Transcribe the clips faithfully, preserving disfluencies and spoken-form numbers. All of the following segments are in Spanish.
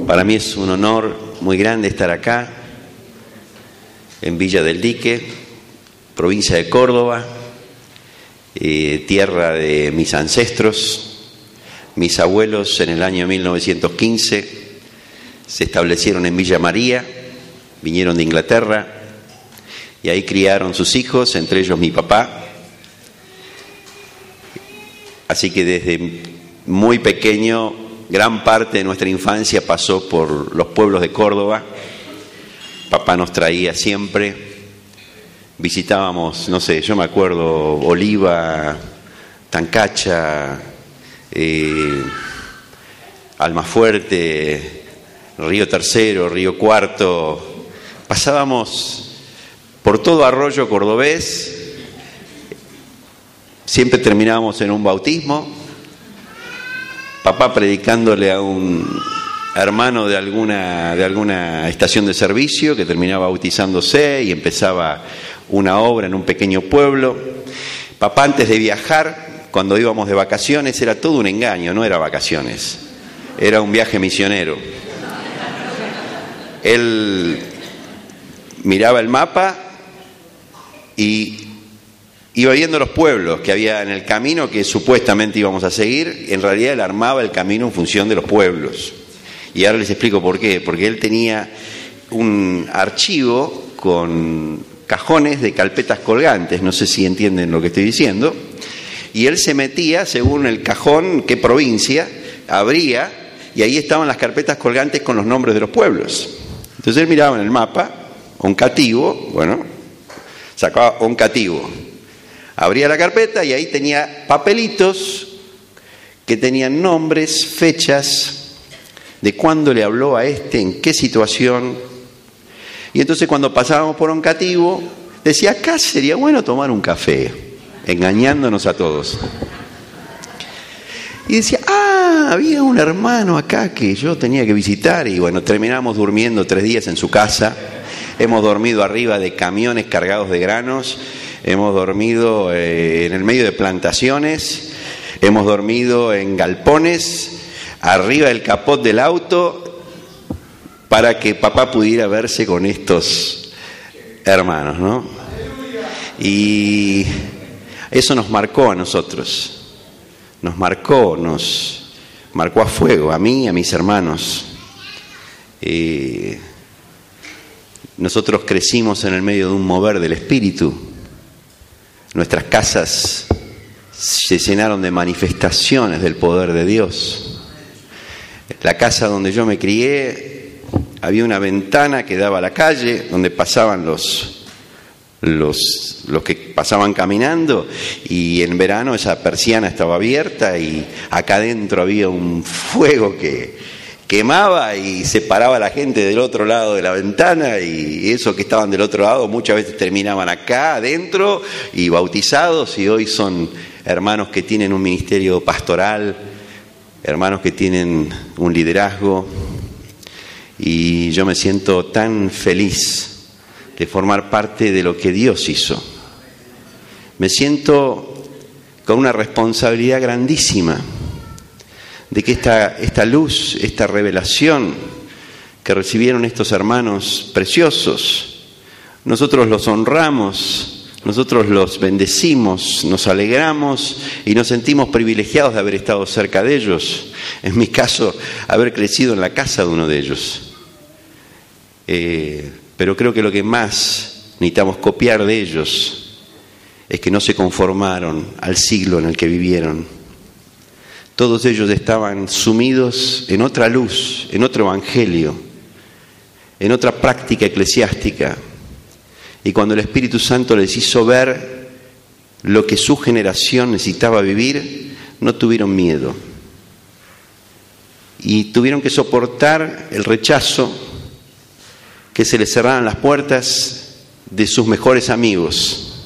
Para mí es un honor muy grande estar acá, en Villa del Dique, provincia de Córdoba, eh, tierra de mis ancestros. Mis abuelos en el año mil novecientos quince se establecieron en Villa María, vinieron de Inglaterra y ahí criaron sus hijos, entre ellos mi papá. Así que desde muy pequeño, gran parte de nuestra infancia pasó por los pueblos de Córdoba. Papá nos traía siempre, visitábamos, no sé, yo me acuerdo, Oliva, Tancacha, eh, Almafuerte, Río Tercero, Río Cuarto. Pasábamos por todo arroyo cordobés, siempre terminábamos en un bautismo. Papá predicándole a un hermano de alguna, de alguna estación de servicio que terminaba bautizándose y empezaba una obra en un pequeño pueblo. Papá, antes de viajar, cuando íbamos de vacaciones, era todo un engaño, no era vacaciones, era un viaje misionero. Él miraba el mapa y iba viendo los pueblos que había en el camino que supuestamente íbamos a seguir. En realidad él armaba el camino en función de los pueblos. Y ahora les explico por qué. Porque él tenía un archivo con cajones de carpetas colgantes, no sé si entienden lo que estoy diciendo, y él se metía según el cajón, qué provincia, abría, y ahí estaban las carpetas colgantes con los nombres de los pueblos. Entonces él miraba en el mapa, Oncativo, bueno, sacaba Oncativo, abría la carpeta y ahí tenía papelitos que tenían nombres, fechas, de cuándo le habló a este, en qué situación. Y entonces cuando pasábamos por Oncativo, decía, acá sería bueno tomar un café, engañándonos a todos. Y decía, ah, había un hermano acá que yo tenía que visitar. Y bueno, terminamos durmiendo tres días en su casa. Hemos dormido arriba de camiones cargados de granos. Hemos dormido eh, en el medio de plantaciones, hemos dormido en galpones, arriba del capot del auto, para que papá pudiera verse con estos hermanos, ¿no? Y eso nos marcó a nosotros, nos marcó, nos marcó a fuego, a mí y a mis hermanos. Eh, nosotros crecimos en el medio de un mover del espíritu. Nuestras casas se llenaron de manifestaciones del poder de Dios. La casa donde yo me crié, había una ventana que daba a la calle, donde pasaban los, los, los que pasaban caminando, y en verano esa persiana estaba abierta y acá adentro había un fuego que quemaba y separaba a la gente del otro lado de la ventana, y esos que estaban del otro lado muchas veces terminaban acá adentro y bautizados, y hoy son hermanos que tienen un ministerio pastoral, hermanos que tienen un liderazgo, y yo me siento tan feliz de formar parte de lo que Dios hizo. Me siento con una responsabilidad grandísima de que esta, esta luz, esta revelación que recibieron estos hermanos preciosos, nosotros los honramos, nosotros los bendecimos, nos alegramos y nos sentimos privilegiados de haber estado cerca de ellos. En mi caso, haber crecido en la casa de uno de ellos. Eh, pero creo que lo que más necesitamos copiar de ellos es que no se conformaron al siglo en el que vivieron. Todos ellos estaban sumidos en otra luz, en otro evangelio, en otra práctica eclesiástica. Y cuando el Espíritu Santo les hizo ver lo que su generación necesitaba vivir, no tuvieron miedo. Y tuvieron que soportar el rechazo, que se les cerraran las puertas de sus mejores amigos,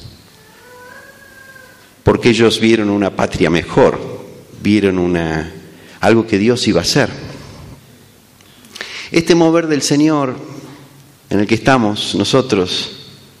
porque ellos vieron una patria mejor. Vieron una, algo que Dios iba a hacer. Este mover del Señor en el que estamos nosotros,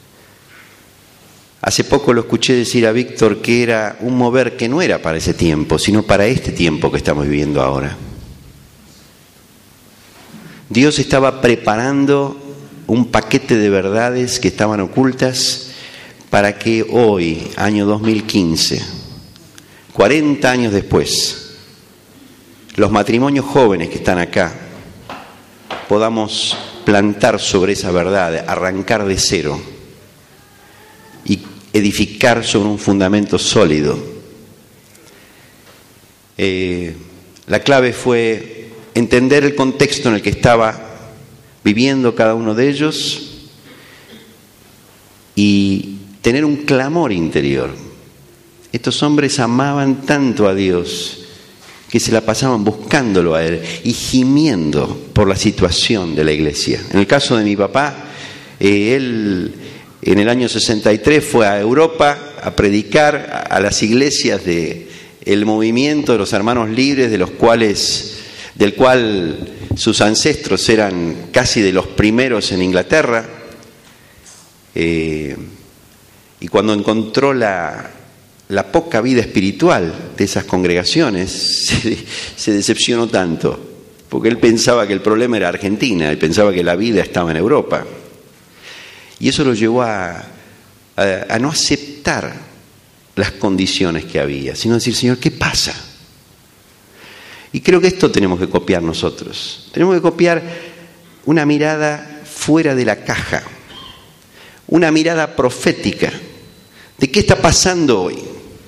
hace poco lo escuché decir a Víctor que era un mover que no era para ese tiempo, sino para este tiempo que estamos viviendo ahora. Dios estaba preparando un paquete de verdades que estaban ocultas para que hoy, año dos mil quince, cuarenta años después, los matrimonios jóvenes que están acá, podamos plantar sobre esa verdad, arrancar de cero y edificar sobre un fundamento sólido. Eh, la clave fue entender el contexto en el que estaba viviendo cada uno de ellos y tener un clamor interior. Estos hombres amaban tanto a Dios que se la pasaban buscándolo a Él y gimiendo por la situación de la iglesia. En el caso de mi papá, eh, él en el año sesenta y tres fue a Europa a predicar a, a las iglesias de el movimiento de los hermanos libres, de los cuales, del cual sus ancestros eran casi de los primeros en Inglaterra. Eh, y cuando encontró la la poca vida espiritual de esas congregaciones, se, se decepcionó tanto, porque él pensaba que el problema era Argentina, él pensaba que la vida estaba en Europa. Y eso lo llevó a, a, a no aceptar las condiciones que había, sino decir, Señor, ¿qué pasa? Y creo que esto tenemos que copiar nosotros. Tenemos que copiar una mirada fuera de la caja, una mirada profética de qué está pasando hoy.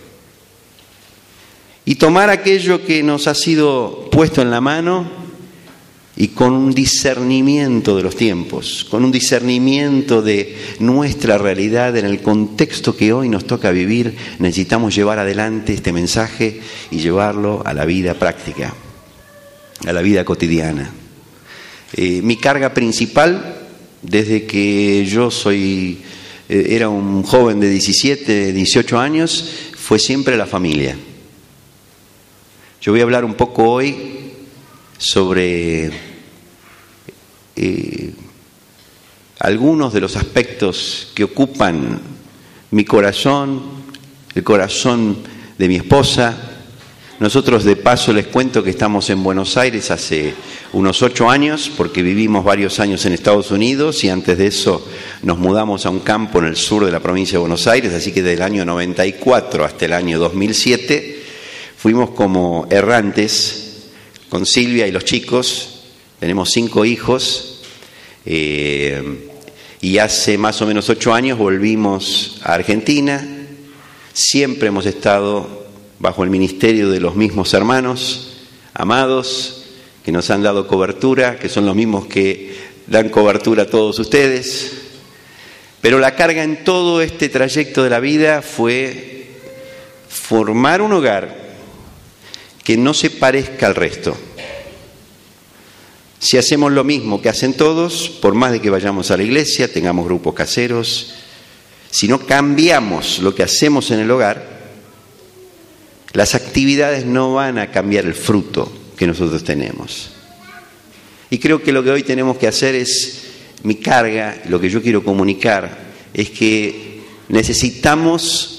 Y tomar aquello que nos ha sido puesto en la mano y con un discernimiento de los tiempos, con un discernimiento de nuestra realidad en el contexto que hoy nos toca vivir, necesitamos llevar adelante este mensaje y llevarlo a la vida práctica, a la vida cotidiana. Eh, mi carga principal, desde que yo soy, eh, era un joven de diecisiete, dieciocho años, fue siempre la familia. Yo voy a hablar un poco hoy sobre eh, algunos de los aspectos que ocupan mi corazón, el corazón de mi esposa. Nosotros de paso les cuento que estamos en Buenos Aires hace unos ocho años, porque vivimos varios años en Estados Unidos y antes de eso nos mudamos a un campo en el sur de la provincia de Buenos Aires, así que del año noventa y cuatro hasta el año dos mil siete fuimos como errantes con Silvia y los chicos. Tenemos cinco hijos eh, y hace más o menos ocho años volvimos a Argentina. Siempre hemos estado bajo el ministerio de los mismos hermanos amados que nos han dado cobertura, que son los mismos que dan cobertura a todos ustedes. Pero la carga en todo este trayecto de la vida fue formar un hogar que no se parezca al resto. Si hacemos lo mismo que hacen todos, por más de que vayamos a la iglesia, tengamos grupos caseros, si no cambiamos lo que hacemos en el hogar, las actividades no van a cambiar el fruto que nosotros tenemos. Y creo que lo que hoy tenemos que hacer es, mi carga, lo que yo quiero comunicar, es que necesitamos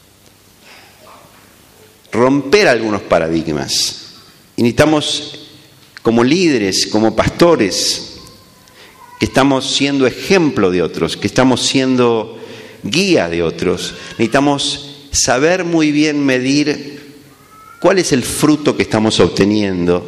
romper algunos paradigmas. Y necesitamos, como líderes, como pastores, que estamos siendo ejemplo de otros, que estamos siendo guía de otros, necesitamos saber muy bien medir cuál es el fruto que estamos obteniendo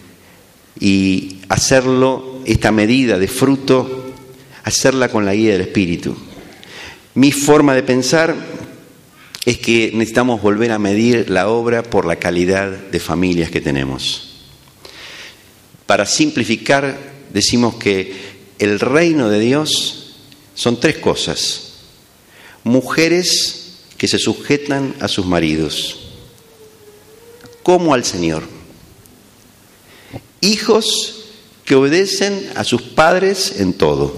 y hacerlo, esta medida de fruto, hacerla con la guía del Espíritu. Mi forma de pensar es que necesitamos volver a medir la obra por la calidad de familias que tenemos. Para simplificar, decimos que el reino de Dios son tres cosas. Mujeres que se sujetan a sus maridos, como al Señor. Hijos que obedecen a sus padres en todo.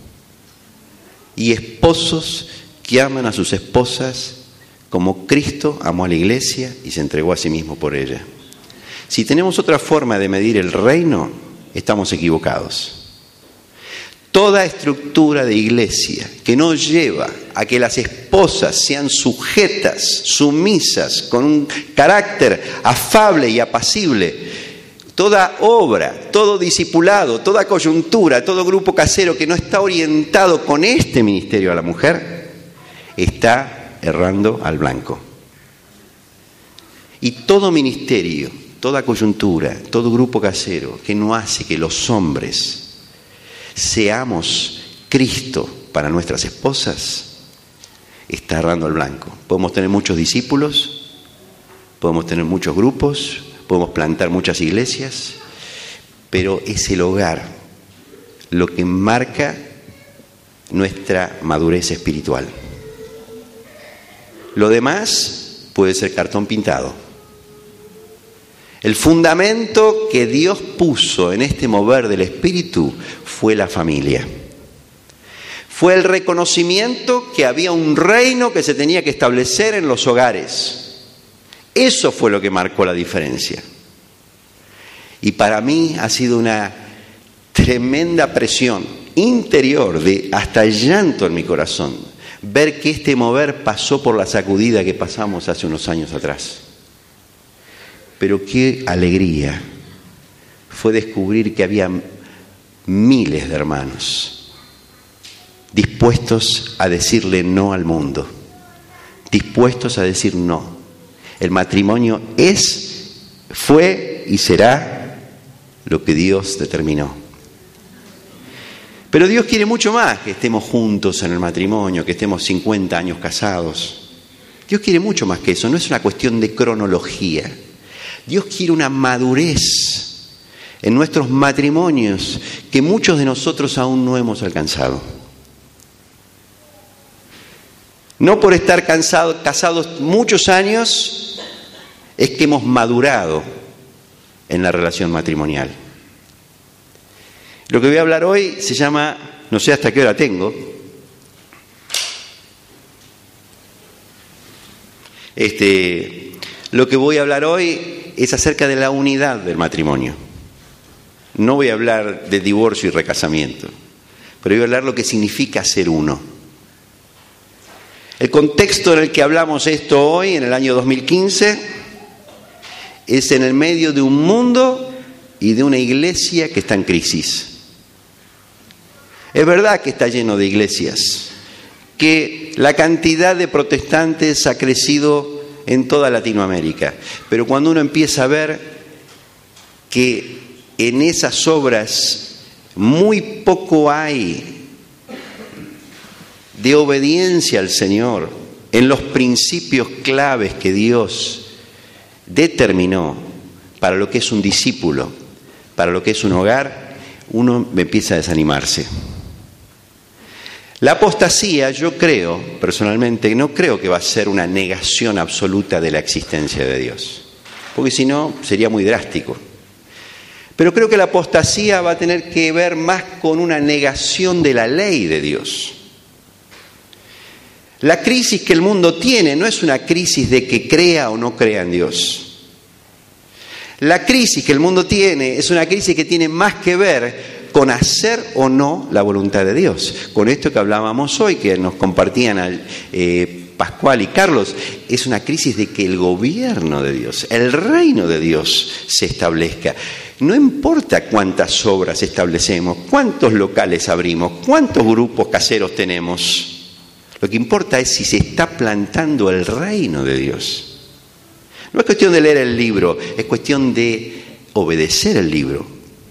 Y esposos que aman a sus esposas como Cristo amó a la iglesia y se entregó a sí mismo por ella. Si tenemos otra forma de medir el reino, estamos equivocados. Toda estructura de iglesia que no lleva a que las esposas sean sujetas, sumisas, con un carácter afable y apacible, Toda obra, todo discipulado, toda coyuntura, todo grupo casero que no está orientado con este ministerio a la mujer, está errando al blanco. Y todo ministerio, toda coyuntura, todo grupo casero que no hace que los hombres seamos Cristo para nuestras esposas, está errando al blanco. Podemos tener muchos discípulos, podemos tener muchos grupos, podemos plantar muchas iglesias, pero es el hogar lo que marca nuestra madurez espiritual. Lo demás puede ser cartón pintado. El fundamento que Dios puso en este mover del Espíritu fue la familia. Fue el reconocimiento que había un reino que se tenía que establecer en los hogares. Eso fue lo que marcó la diferencia. Y para mí ha sido una tremenda presión interior, de hasta llanto en mi corazón, ver que este mover pasó por la sacudida que pasamos hace unos años atrás. Pero qué alegría fue descubrir que había miles de hermanos dispuestos a decirle no al mundo, dispuestos a decir no. El matrimonio es, fue y será lo que Dios determinó. Pero Dios quiere mucho más que estemos juntos en el matrimonio, que estemos cincuenta años casados. Dios quiere mucho más que eso, no es una cuestión de cronología. Dios quiere una madurez en nuestros matrimonios que muchos de nosotros aún no hemos alcanzado. No por estar cansados, casados muchos años es que hemos madurado en la relación matrimonial. Lo que voy a hablar hoy se llama, no sé hasta qué hora tengo, este, lo que voy a hablar hoy es acerca de la unidad del matrimonio. No voy a hablar de divorcio y recasamiento, pero voy a hablar lo que significa ser uno. El contexto en el que hablamos esto hoy, en el año dos mil quince, es en el medio de un mundo y de una iglesia que está en crisis. Es verdad que está lleno de iglesias, que la cantidad de protestantes ha crecido en toda Latinoamérica, pero cuando uno empieza a ver que en esas obras muy poco hay de obediencia al Señor, en los principios claves que Dios determinó para lo que es un discípulo, para lo que es un hogar, uno empieza a desanimarse. La apostasía, yo creo, personalmente, no creo que va a ser una negación absoluta de la existencia de Dios, porque si no sería muy drástico. Pero creo que la apostasía va a tener que ver más con una negación de la ley de Dios. La crisis que el mundo tiene no es una crisis de que crea o no crea en Dios. La crisis que el mundo tiene es una crisis que tiene más que ver con hacer o no la voluntad de Dios. Con esto que hablábamos hoy, que nos compartían eh, Pascual y Carlos, es una crisis de que el gobierno de Dios, el reino de Dios se establezca. No importa cuántas obras establecemos, cuántos locales abrimos, cuántos grupos caseros tenemos. Lo que importa es si se está plantando el reino de Dios. No es cuestión de leer el libro, es cuestión de obedecer el libro.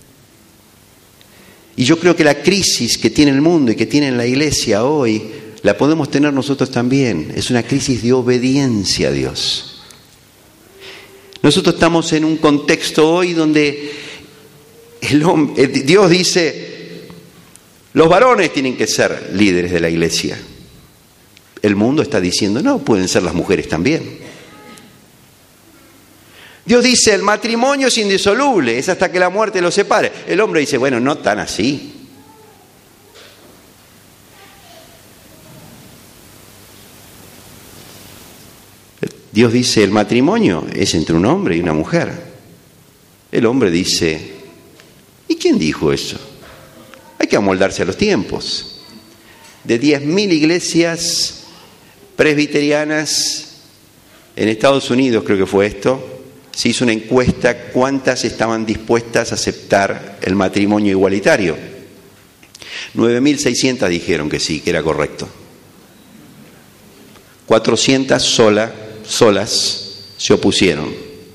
Y yo creo que la crisis que tiene el mundo y que tiene la iglesia hoy, la podemos tener nosotros también. Es una crisis de obediencia a Dios. Nosotros estamos en un contexto hoy donde el hombre, Dios dice, los varones tienen que ser líderes de la iglesia. El mundo está diciendo, no, pueden ser las mujeres también. Dios dice, el matrimonio es indisoluble, es hasta que la muerte los separe. El hombre dice, bueno, no tan así. Dios dice, el matrimonio es entre un hombre y una mujer. El hombre dice, ¿y quién dijo eso? Hay que amoldarse a los tiempos. De diez mil iglesias presbiterianas en Estados Unidos, creo que fue esto, se hizo una encuesta cuántas estaban dispuestas a aceptar el matrimonio igualitario. nueve mil seiscientas dijeron que sí, que era correcto. cuatrocientas sola, solas se opusieron.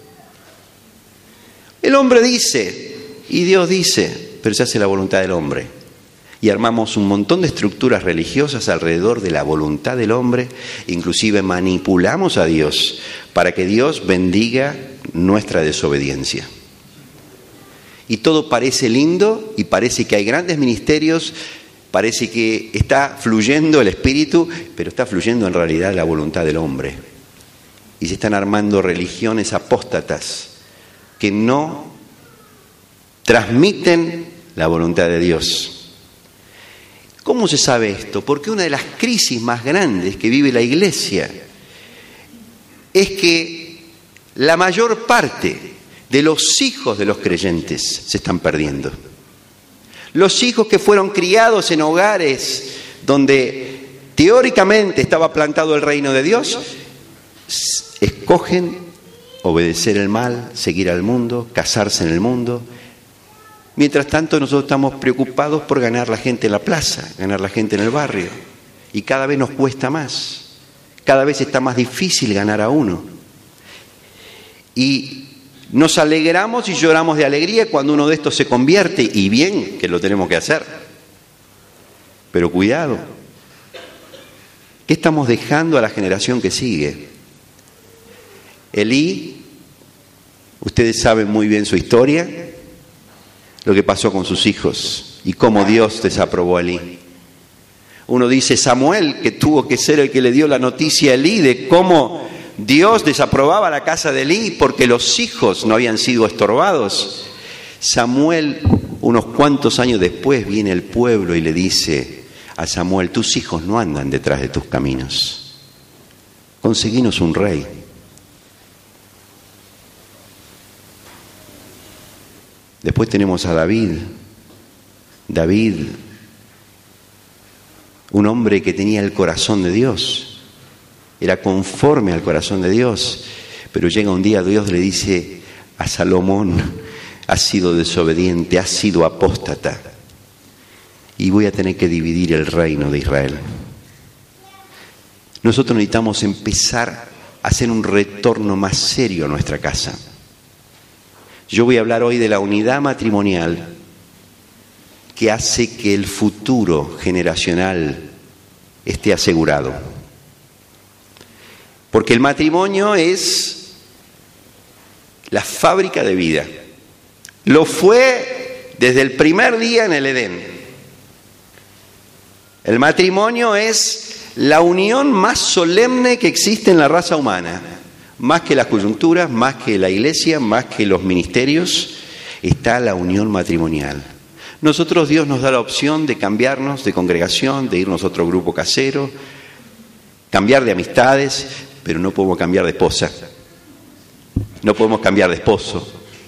El hombre dice, y Dios dice, pero se hace la voluntad del hombre. Y armamos un montón de estructuras religiosas alrededor de la voluntad del hombre, inclusive manipulamos a Dios para que Dios bendiga nuestra desobediencia. Y todo parece lindo y parece que hay grandes ministerios, parece que está fluyendo el Espíritu, pero está fluyendo en realidad la voluntad del hombre. Y se están armando religiones apóstatas que no transmiten la voluntad de Dios. ¿Cómo se sabe esto? Porque una de las crisis más grandes que vive la Iglesia es que la mayor parte de los hijos de los creyentes se están perdiendo. Los hijos que fueron criados en hogares donde teóricamente estaba plantado el reino de Dios, escogen obedecer el mal, seguir al mundo, casarse en el mundo. Mientras tanto, nosotros estamos preocupados por ganar la gente en la plaza, ganar la gente en el barrio. Y cada vez nos cuesta más. Cada vez está más difícil ganar a uno. Y nos alegramos y lloramos de alegría cuando uno de estos se convierte, y bien que lo tenemos que hacer. Pero cuidado. ¿Qué estamos dejando a la generación que sigue? Elí, ustedes saben muy bien su historia, lo que pasó con sus hijos y cómo Dios desaprobó a Elí. Uno dice Samuel, que tuvo que ser el que le dio la noticia a Elí de cómo Dios desaprobaba la casa de Elí porque los hijos no habían sido estorbados. Samuel, unos cuantos años después, viene el pueblo y le dice a Samuel, tus hijos no andan detrás de tus caminos. Conseguinos un rey. Después tenemos a David. David, un hombre que tenía el corazón de Dios, era conforme al corazón de Dios, pero llega un día Dios le dice a Salomón, has sido desobediente, has sido apóstata, y voy a tener que dividir el reino de Israel. Nosotros necesitamos empezar a hacer un retorno más serio a nuestra casa. Yo voy a hablar hoy de la unidad matrimonial que hace que el futuro generacional esté asegurado. Porque el matrimonio es la fábrica de vida. Lo fue desde el primer día en el Edén. El matrimonio es la unión más solemne que existe en la raza humana. Más que las coyunturas, más que la iglesia, más que los ministerios, está la unión matrimonial. Nosotros, Dios nos da la opción de cambiarnos de congregación, de irnos a otro grupo casero, cambiar de amistades, pero no podemos cambiar de esposa, no podemos cambiar de esposo.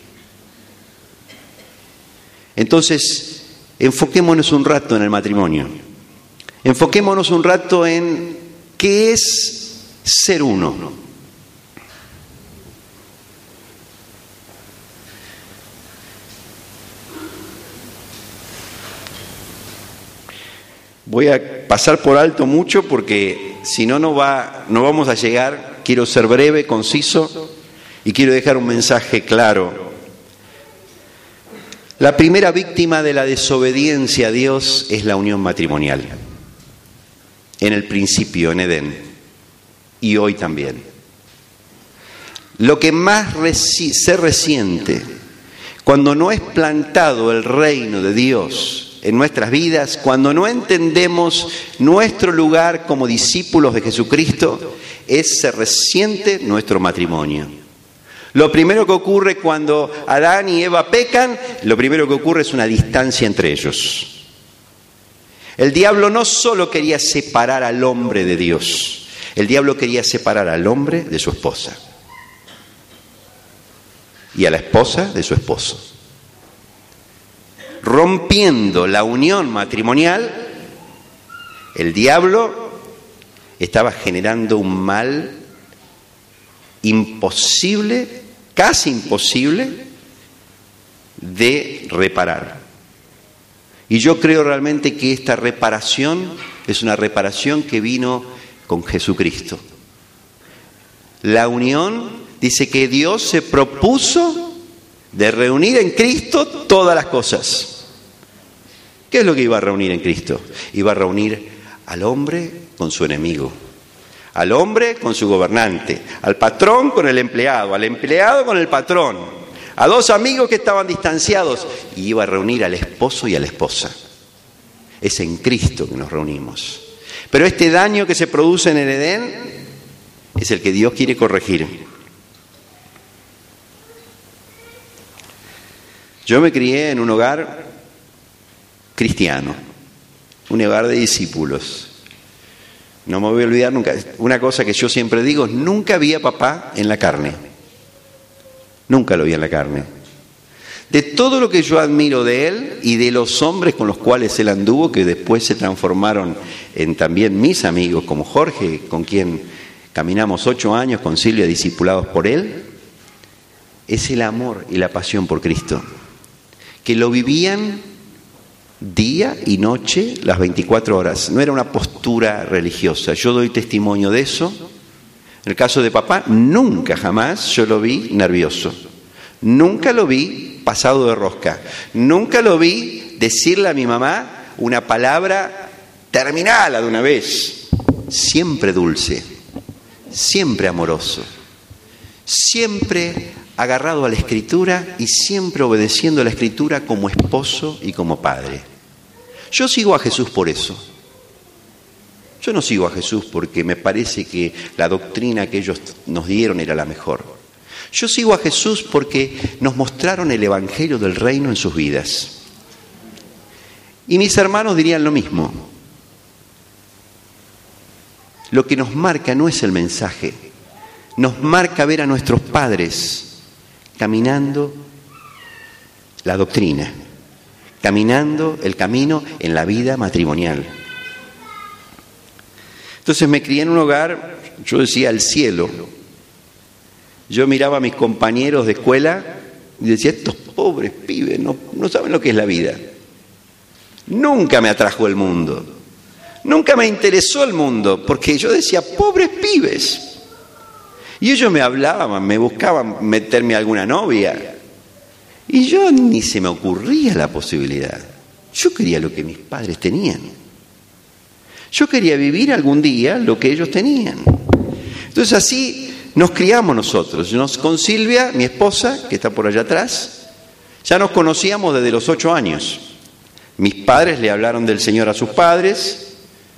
Entonces, enfoquémonos un rato en el matrimonio, enfoquémonos un rato en qué es ser uno. Voy a pasar por alto mucho porque si no, no va, no vamos a llegar. Quiero ser breve, conciso y quiero dejar un mensaje claro. La primera víctima de la desobediencia a Dios es la unión matrimonial. En el principio, en Edén, y hoy también. Lo que más resi- se resiente cuando no es plantado el reino de Dios en nuestras vidas, cuando no entendemos nuestro lugar como discípulos de Jesucristo, es se resiente nuestro matrimonio. Lo primero que ocurre cuando Adán y Eva pecan, lo primero que ocurre es una distancia entre ellos. El diablo no solo quería separar al hombre de Dios, el diablo quería separar al hombre de su esposa y a la esposa de su esposo. Rompiendo la unión matrimonial, el diablo estaba generando un mal imposible casi imposible de reparar. Y yo creo realmente que esta reparación es una reparación que vino con Jesucristo. La unión dice que Dios se propuso de reunir en Cristo todas las cosas. ¿Qué es lo que iba a reunir en Cristo? Iba a reunir al hombre con su enemigo, al hombre con su gobernante, al patrón con el empleado, al empleado con el patrón, a dos amigos que estaban distanciados, y iba a reunir al esposo y a la esposa. Es en Cristo que nos reunimos. Pero este daño que se produce en el Edén es el que Dios quiere corregir. Yo me crié en un hogar cristiano, un hogar de discípulos. No me voy a olvidar nunca. Una cosa que yo siempre digo, nunca vi a papá en la carne. Nunca lo vi en la carne. De todo lo que yo admiro de él y de los hombres con los cuales él anduvo, que después se transformaron en también mis amigos, como Jorge, con quien caminamos ocho años con Silvia, discipulados por él, es el amor y la pasión por Cristo, que lo vivían día y noche, las veinticuatro horas. No era una postura religiosa. Yo doy testimonio de eso. En el caso de papá, nunca jamás yo lo vi nervioso. Nunca lo vi pasado de rosca. Nunca lo vi decirle a mi mamá una palabra terminala de una vez. Siempre dulce, siempre amoroso, siempre agarrado a la Escritura y siempre obedeciendo a la Escritura como esposo y como padre. Yo sigo a Jesús por eso. Yo no sigo a Jesús porque me parece que la doctrina que ellos nos dieron era la mejor. Yo sigo a Jesús porque nos mostraron el Evangelio del Reino en sus vidas. Y mis hermanos dirían lo mismo. Lo que nos marca no es el mensaje, nos marca ver a nuestros padres caminando la doctrina, caminando el camino en la vida matrimonial. Entonces me crié en un hogar, yo decía, al cielo. Yo miraba a mis compañeros de escuela y decía, estos pobres pibes no, no saben lo que es la vida. Nunca me atrajo el mundo, nunca me interesó el mundo, porque yo decía, pobres pibes. Y ellos me hablaban, me buscaban meterme a alguna novia. Y yo ni se me ocurría la posibilidad. Yo quería lo que mis padres tenían. Yo quería vivir algún día lo que ellos tenían. Entonces así nos criamos nosotros. Nos, con Silvia, mi esposa, que está por allá atrás, ya nos conocíamos desde los ocho años. Mis padres le hablaron del Señor a sus padres.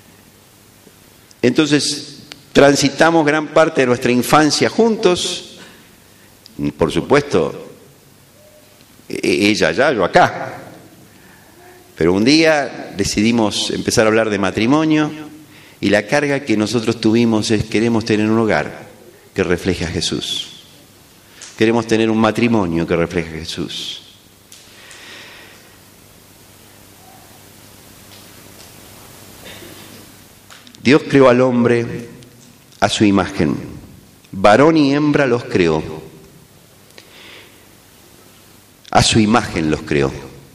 Entonces transitamos gran parte de nuestra infancia juntos. Por supuesto, ella allá, yo acá. Pero un día decidimos empezar a hablar de matrimonio y la carga que nosotros tuvimos es: queremos tener un hogar que refleje a Jesús. Queremos tener un matrimonio que refleje a Jesús. Dios creó al hombre a su imagen. Varón y hembra los creó. A su imagen los creó.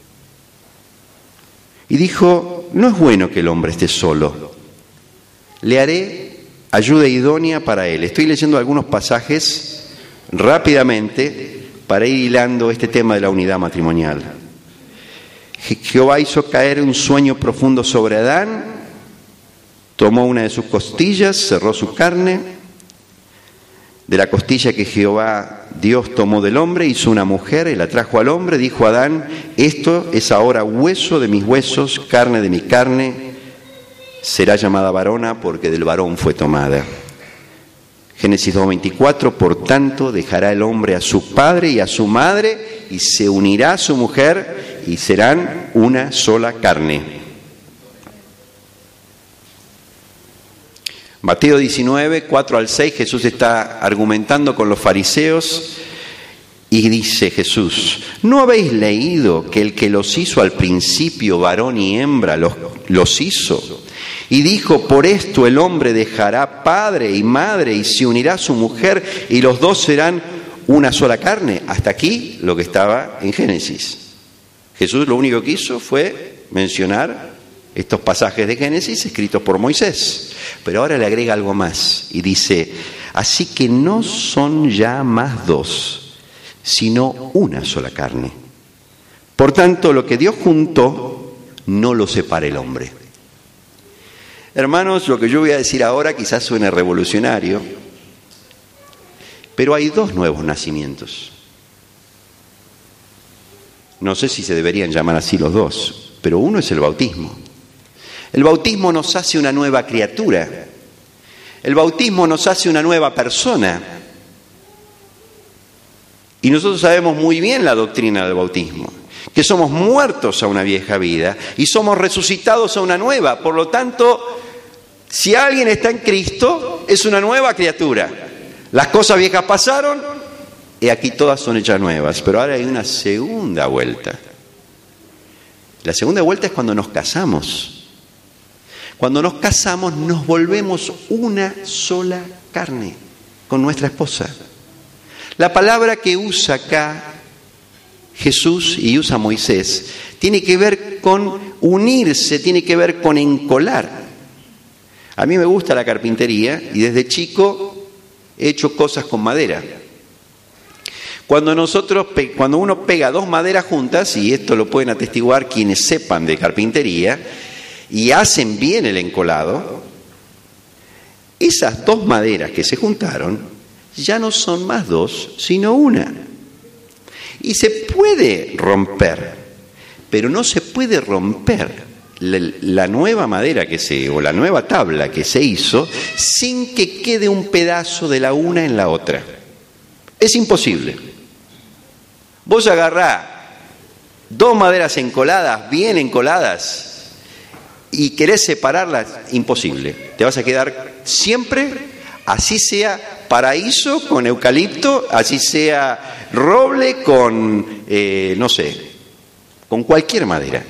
Y dijo, no es bueno que el hombre esté solo. Le haré ayuda idónea para él. Estoy leyendo algunos pasajes rápidamente para ir hilando este tema de la unidad matrimonial. Jehová hizo caer un sueño profundo sobre Adán, tomó una de sus costillas, cerró su carne. De la costilla que Jehová Dios tomó del hombre, hizo una mujer y la trajo al hombre. Dijo Adán, esto es ahora hueso de mis huesos, carne de mi carne. Será llamada varona porque del varón fue tomada. Génesis dos veinticuatro, por tanto dejará el hombre a su padre y a su madre y se unirá a su mujer y serán una sola carne. Mateo diecinueve, cuatro al seis, Jesús está argumentando con los fariseos y dice Jesús, ¿no habéis leído que el que los hizo al principio, varón y hembra, los, los hizo? Y dijo, por esto el hombre dejará padre y madre y se unirá a su mujer y los dos serán una sola carne. Hasta aquí lo que estaba en Génesis. Jesús lo único que hizo fue mencionar estos pasajes de Génesis escritos por Moisés. Pero ahora le agrega algo más y dice, así que no son ya más dos, sino una sola carne. Por tanto, lo que Dios juntó, no lo separe el hombre. Hermanos, lo que yo voy a decir ahora quizás suene revolucionario, pero hay dos nuevos nacimientos. No sé si se deberían llamar así los dos, pero uno es el bautismo. El bautismo nos hace una nueva criatura. El bautismo nos hace una nueva persona. Y nosotros sabemos muy bien la doctrina del bautismo, que somos muertos a una vieja vida y somos resucitados a una nueva. Por lo tanto, si alguien está en Cristo, es una nueva criatura. Las cosas viejas pasaron y aquí todas son hechas nuevas. Pero ahora hay una segunda vuelta. La segunda vuelta es cuando nos casamos. Cuando nos casamos nos volvemos una sola carne con nuestra esposa. La palabra que usa acá Jesús y usa Moisés tiene que ver con unirse, tiene que ver con encolar. A mí me gusta la carpintería y desde chico he hecho cosas con madera. Cuando nosotros, cuando uno pega dos maderas juntas, y esto lo pueden atestiguar quienes sepan de carpintería, y hacen bien el encolado, esas dos maderas que se juntaron ya no son más dos, sino una. Y se puede romper, pero no se puede romper la, la nueva madera que se, o la nueva tabla que se hizo sin que quede un pedazo de la una en la otra. Es imposible. Vos agarrás dos maderas encoladas, bien encoladas, y querés separarlas, imposible. Te vas a quedar siempre, así sea paraíso con eucalipto, así sea roble con, eh, no sé, con cualquier madera.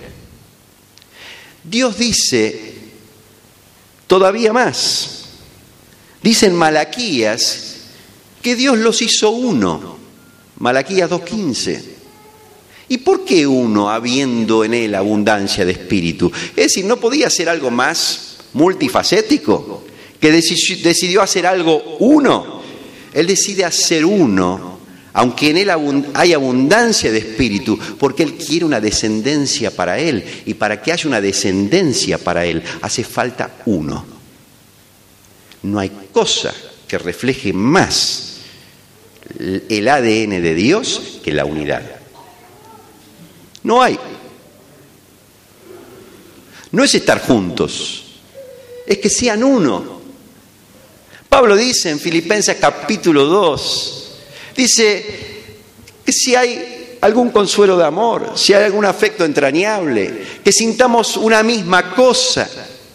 Dios dice todavía más. Dice en Malaquías que Dios los hizo uno. Malaquías dos quince. ¿Y por qué uno, habiendo en él abundancia de espíritu? Es decir, ¿no podía ser algo más multifacético? Que decidió hacer algo uno. Él decide hacer uno, aunque en él hay abundancia de espíritu, porque él quiere una descendencia para él. Y para que haya una descendencia para él, hace falta uno. No hay cosa que refleje más el A D N de Dios que la unidad. No hay. No es estar juntos, es que sean uno. Pablo dice en Filipenses capítulo dos, dice que si hay algún consuelo de amor, si hay algún afecto entrañable, que sintamos una misma cosa.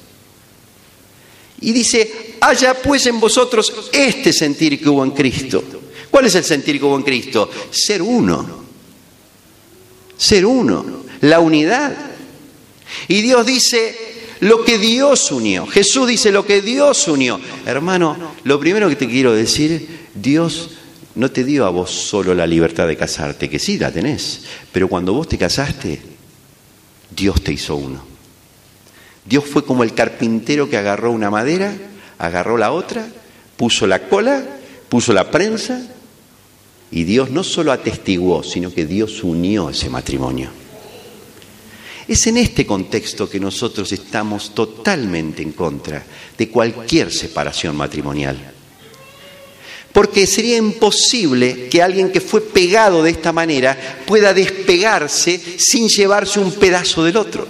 Y dice, haya pues en vosotros este sentir que hubo en Cristo. ¿Cuál es el sentir que hubo en Cristo? Ser uno. Ser uno, la unidad. Y Dios dice lo que Dios unió. Jesús dice lo que Dios unió. Hermano, lo primero que te quiero decir, Dios no te dio a vos solo la libertad de casarte, que sí la tenés, pero cuando vos te casaste, Dios te hizo uno. Dios fue como el carpintero que agarró una madera, agarró la otra, puso la cola, puso la prensa, y Dios no solo atestiguó, sino que Dios unió ese matrimonio. Es en este contexto que nosotros estamos totalmente en contra de cualquier separación matrimonial. Porque sería imposible que alguien que fue pegado de esta manera pueda despegarse sin llevarse un pedazo del otro.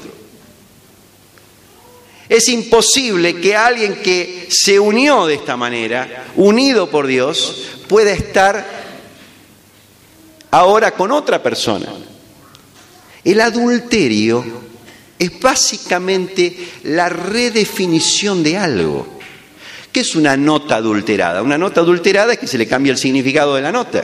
Es imposible que alguien que se unió de esta manera, unido por Dios, pueda estar ahora con otra persona. El adulterio es básicamente la redefinición de algo. ¿Qué es una nota adulterada? Una nota adulterada es que se le cambia el significado de la nota.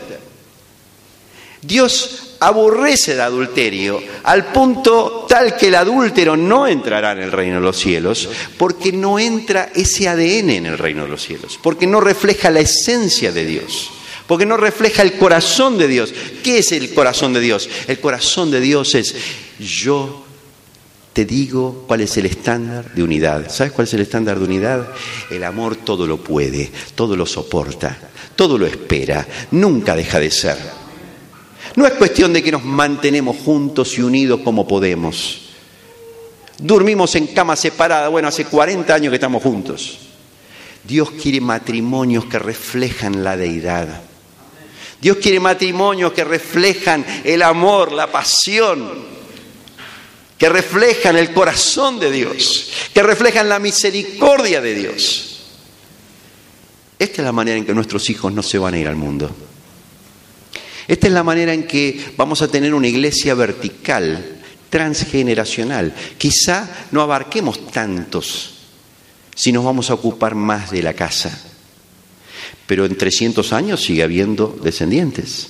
Dios aborrece el adulterio al punto tal que el adúltero no entrará en el reino de los cielos, porque no entra ese A D N en el reino de los cielos, porque no refleja la esencia de Dios. porque no refleja el corazón de Dios. ¿Qué es el corazón de Dios? El corazón de Dios es: yo te digo cuál es el estándar de unidad. ¿Sabes cuál es el estándar de unidad? El amor todo lo puede, todo lo soporta, todo lo espera, nunca deja de ser. No es cuestión de que nos mantenemos juntos y unidos como podemos. Dormimos en cama separada, bueno, hace cuarenta años que estamos juntos. Dios quiere matrimonios que reflejan la deidad. Dios quiere matrimonios que reflejan el amor, la pasión, que reflejan el corazón de Dios, que reflejan la misericordia de Dios. Esta es la manera en que nuestros hijos no se van a ir al mundo. Esta es la manera en que vamos a tener una iglesia vertical, transgeneracional. Quizá no abarquemos tantos si nos vamos a ocupar más de la casa. Pero en trescientos años sigue habiendo descendientes.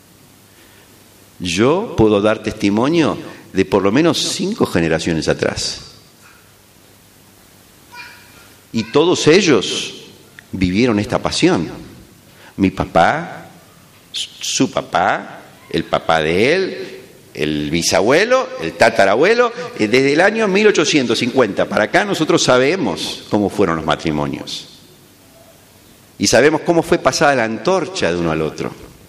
Yo puedo dar testimonio de por lo menos cinco generaciones atrás. Y todos ellos vivieron esta pasión. Mi papá, su papá, el papá de él, el bisabuelo, el tatarabuelo. Desde el año mil ochocientos cincuenta para acá nosotros sabemos cómo fueron los matrimonios. Y sabemos cómo fue pasada la antorcha de uno al otro.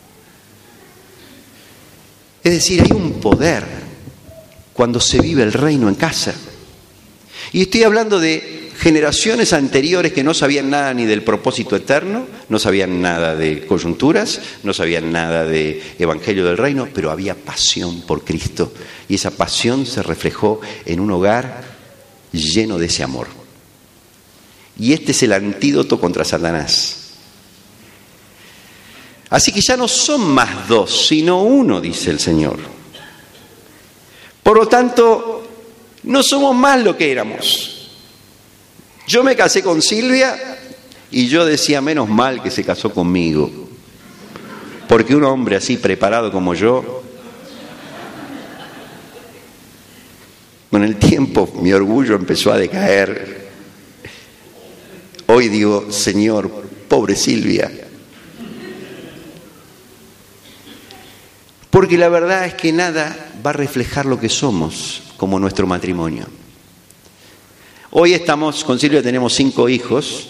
Es decir, hay un poder cuando se vive el reino en casa. Y estoy hablando de generaciones anteriores que no sabían nada ni del propósito eterno, no sabían nada de coyunturas, no sabían nada de evangelio del reino, pero había pasión por Cristo. Y esa pasión se reflejó en un hogar lleno de ese amor. Y este es el antídoto contra Satanás. Así que ya no son más dos, sino uno, dice el Señor. Por lo tanto, no somos más lo que éramos. Yo me casé con Silvia y yo decía, menos mal que se casó conmigo. Porque un hombre así preparado como yo, con el tiempo mi orgullo empezó a decaer. Hoy digo, Señor, pobre Silvia. Porque la verdad es que nada va a reflejar lo que somos como nuestro matrimonio. Hoy estamos, con Silvia tenemos cinco hijos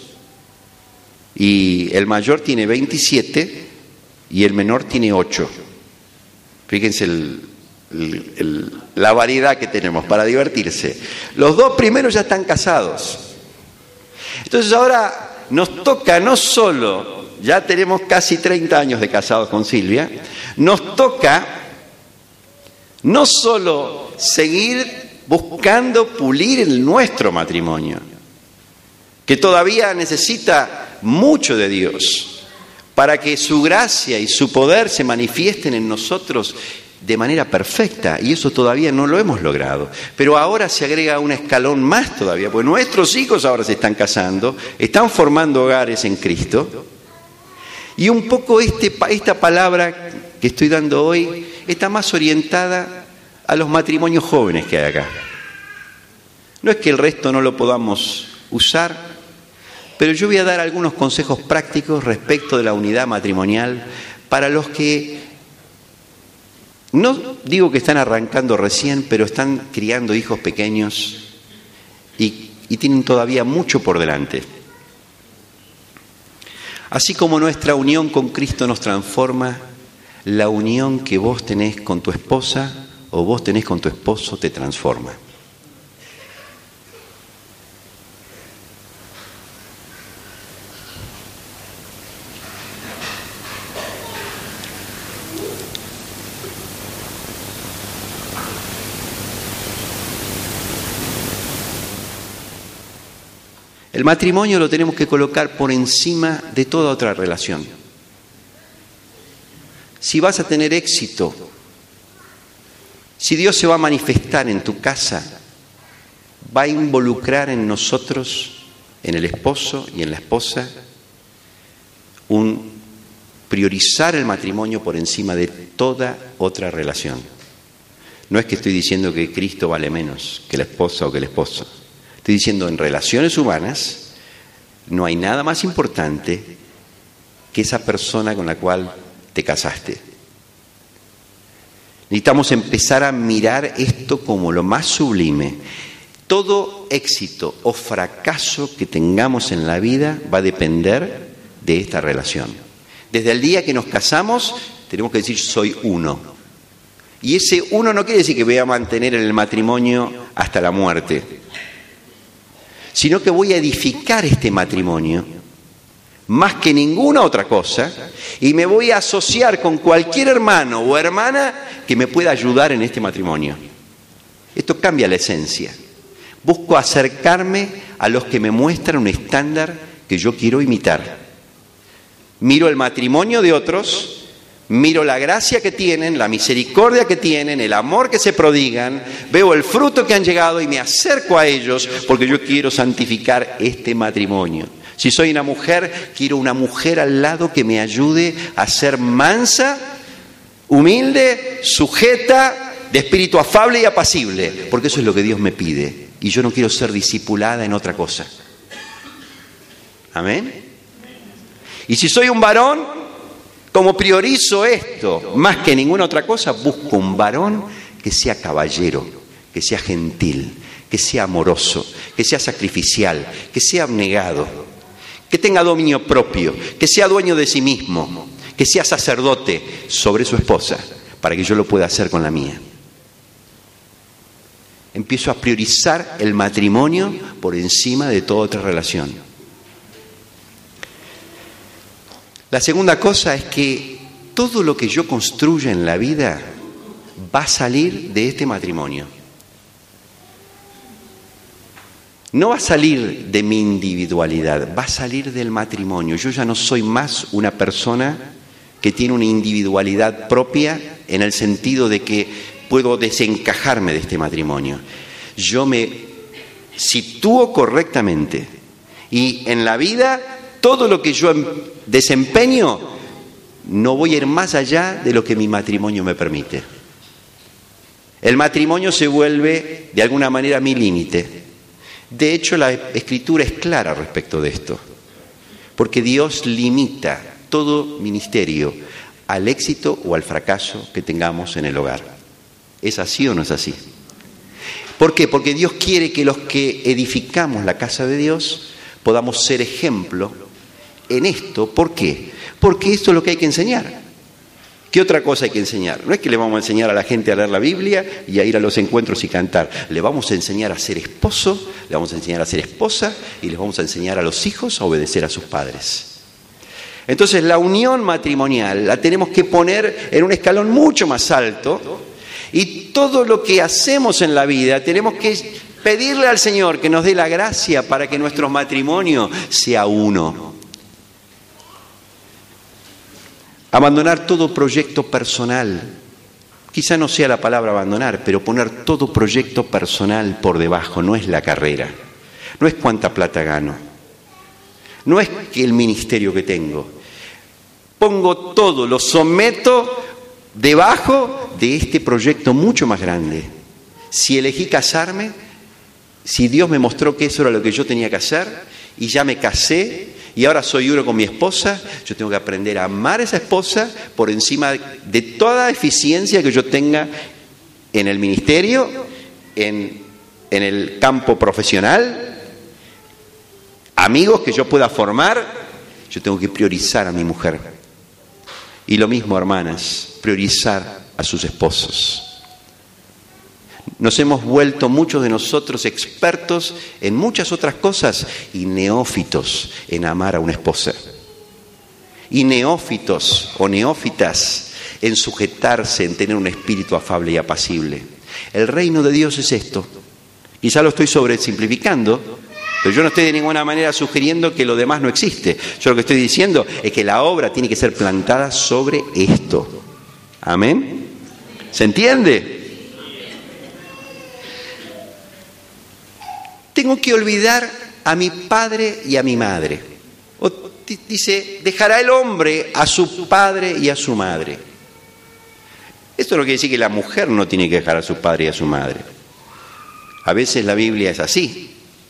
y el mayor tiene veintisiete y el menor tiene ocho. Fíjense el, el, el, la variedad que tenemos para divertirse. Los dos primeros ya están casados. Entonces ahora nos toca no solo, ya tenemos casi treinta años de casados con Silvia, nos toca no solo seguir buscando pulir el nuestro matrimonio, que todavía necesita mucho de Dios para que su gracia y su poder se manifiesten en nosotros de manera perfecta, y eso todavía no lo hemos logrado. Pero ahora se agrega un escalón más todavía, porque nuestros hijos ahora se están casando, están formando hogares en Cristo, y un poco este, esta palabra que estoy dando hoy está más orientada a los matrimonios jóvenes que hay acá. No es que el resto no lo podamos usar, pero yo voy a dar algunos consejos prácticos respecto de la unidad matrimonial para los que, no digo que están arrancando recién, pero están criando hijos pequeños y, y tienen todavía mucho por delante. Así como nuestra unión con Cristo nos transforma, la unión que vos tenés con tu esposa o vos tenés con tu esposo te transforma. El matrimonio lo tenemos que colocar por encima de toda otra relación. Si vas a tener éxito, si Dios se va a manifestar en tu casa, va a involucrar en nosotros, en el esposo y en la esposa, un priorizar el matrimonio por encima de toda otra relación. No es que estoy diciendo que Cristo vale menos que la esposa o que el esposo. Estoy diciendo, en relaciones humanas no hay nada más importante que esa persona con la cual te casaste. Necesitamos empezar a mirar esto como lo más sublime. Todo éxito o fracaso que tengamos en la vida va a depender de esta relación. Desde el día que nos casamos, tenemos que decir soy uno. Y ese uno no quiere decir que voy a mantener en el matrimonio hasta la muerte, sino que voy a edificar este matrimonio más que ninguna otra cosa, y me voy a asociar con cualquier hermano o hermana que me pueda ayudar en este matrimonio. Esto cambia la esencia. Busco acercarme a los que me muestran un estándar que yo quiero imitar. Miro el matrimonio de otros, miro la gracia que tienen, la misericordia que tienen, el amor que se prodigan, veo el fruto que han llegado y me acerco a ellos porque yo quiero santificar este matrimonio. Si soy una mujer, quiero una mujer al lado que me ayude a ser mansa, humilde, sujeta, de espíritu afable y apacible, porque eso es lo que Dios me pide. Y yo no quiero ser discipulada en otra cosa. ¿Amén? Y si soy un varón, como priorizo esto, más que ninguna otra cosa, busco un varón que sea caballero, que sea gentil, que sea amoroso, que sea sacrificial, que sea abnegado, que tenga dominio propio, que sea dueño de sí mismo, que sea sacerdote sobre su esposa, para que yo lo pueda hacer con la mía. Empiezo a priorizar el matrimonio por encima de toda otra relación. La segunda cosa es que todo lo que yo construya en la vida va a salir de este matrimonio. No va a salir de mi individualidad, va a salir del matrimonio. Yo ya no soy más una persona que tiene una individualidad propia en el sentido de que puedo desencajarme de este matrimonio. Yo me sitúo correctamente y en la vida todo lo que yo desempeño no voy a ir más allá de lo que mi matrimonio me permite. El matrimonio se vuelve de alguna manera mi límite. De hecho, la Escritura es clara respecto de esto, porque Dios limita todo ministerio al éxito o al fracaso que tengamos en el hogar. ¿Es así o no es así? ¿Por qué? Porque Dios quiere que los que edificamos la casa de Dios podamos ser ejemplo en esto. ¿Por qué? Porque esto es lo que hay que enseñar. ¿Qué otra cosa hay que enseñar? No es que le vamos a enseñar a la gente a leer la Biblia y a ir a los encuentros y cantar. Le vamos a enseñar a ser esposo, le vamos a enseñar a ser esposa y les vamos a enseñar a los hijos a obedecer a sus padres. Entonces la unión matrimonial la tenemos que poner en un escalón mucho más alto, y todo lo que hacemos en la vida tenemos que pedirle al Señor que nos dé la gracia para que nuestro matrimonio sea uno. Abandonar todo proyecto personal. Quizá no sea la palabra abandonar, pero poner todo proyecto personal por debajo. No es la carrera, no es cuánta plata gano, no es que el ministerio que tengo. Pongo todo, lo someto debajo de este proyecto mucho más grande. Si elegí casarme, si Dios me mostró que eso era lo que yo tenía que hacer y ya me casé, y ahora soy uno con mi esposa, yo tengo que aprender a amar a esa esposa por encima de toda eficiencia que yo tenga en el ministerio, en, en el campo profesional, amigos que yo pueda formar. Yo tengo que priorizar a mi mujer. Y lo mismo, hermanas, priorizar a sus esposos. Nos hemos vuelto muchos de nosotros expertos en muchas otras cosas y neófitos en amar a una esposa. Y neófitos o neófitas en sujetarse, en tener un espíritu afable y apacible. El reino de Dios es esto. Quizá lo estoy sobresimplificando, pero yo no estoy de ninguna manera sugiriendo que lo demás no existe. Yo lo que estoy diciendo es que la obra tiene que ser plantada sobre esto. ¿Amén? ¿Se entiende? Tengo que olvidar a mi padre y a mi madre. O dice, dejará el hombre a su padre y a su madre. Esto no quiere decir que la mujer no tiene que dejar a su padre y a su madre. A veces la Biblia es así.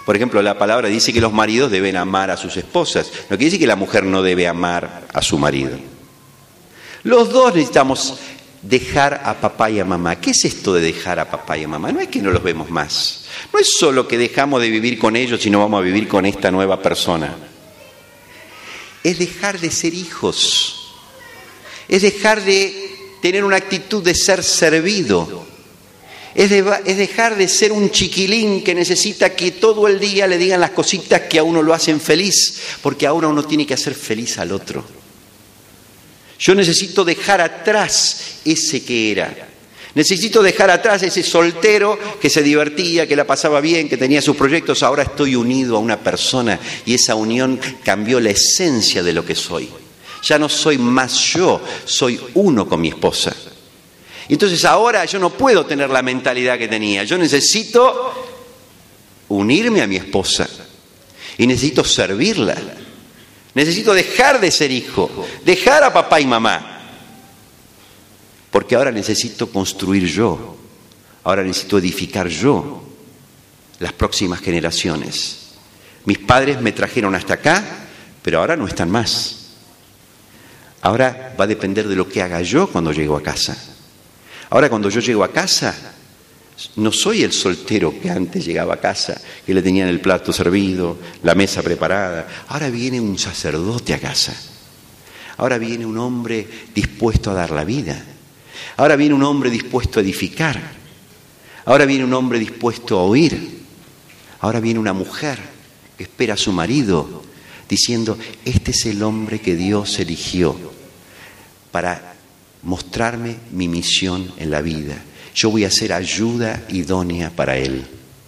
Por ejemplo, la palabra dice que los maridos deben amar a sus esposas. No quiere decir que la mujer no debe amar a su marido. Los dos necesitamos dejar a papá y a mamá. ¿Qué es esto de dejar a papá y a mamá? No es que no los vemos más. No es solo que dejamos de vivir con ellos y no vamos a vivir con esta nueva persona. Es dejar de ser hijos. Es dejar de tener una actitud de ser servido. Es, de, es dejar de ser un chiquilín que necesita que todo el día le digan las cositas que a uno lo hacen feliz, porque ahora uno tiene que hacer feliz al otro. Yo necesito dejar atrás ese que era. Necesito dejar atrás ese soltero que se divertía, que la pasaba bien, que tenía sus proyectos. Ahora estoy unido a una persona y esa unión cambió la esencia de lo que soy. Ya no soy más yo, soy uno con mi esposa. Entonces ahora yo no puedo tener la mentalidad que tenía. Yo necesito unirme a mi esposa y necesito servirla. Necesito dejar de ser hijo, dejar a papá y mamá. Porque ahora necesito construir yo. Ahora necesito edificar yo las próximas generaciones. Mis padres me trajeron hasta acá, pero ahora no están más. Ahora va a depender de lo que haga yo cuando llego a casa. Ahora cuando yo llego a casa, no soy el soltero que antes llegaba a casa, que le tenían el plato servido, la mesa preparada. Ahora viene un sacerdote a casa. Ahora viene un hombre dispuesto a dar la vida. Ahora viene un hombre dispuesto a edificar. Ahora viene un hombre dispuesto a oír. Ahora viene una mujer que espera a su marido diciendo, este es el hombre que Dios eligió para mostrarme mi misión en la vida. Yo voy a ser ayuda idónea para él.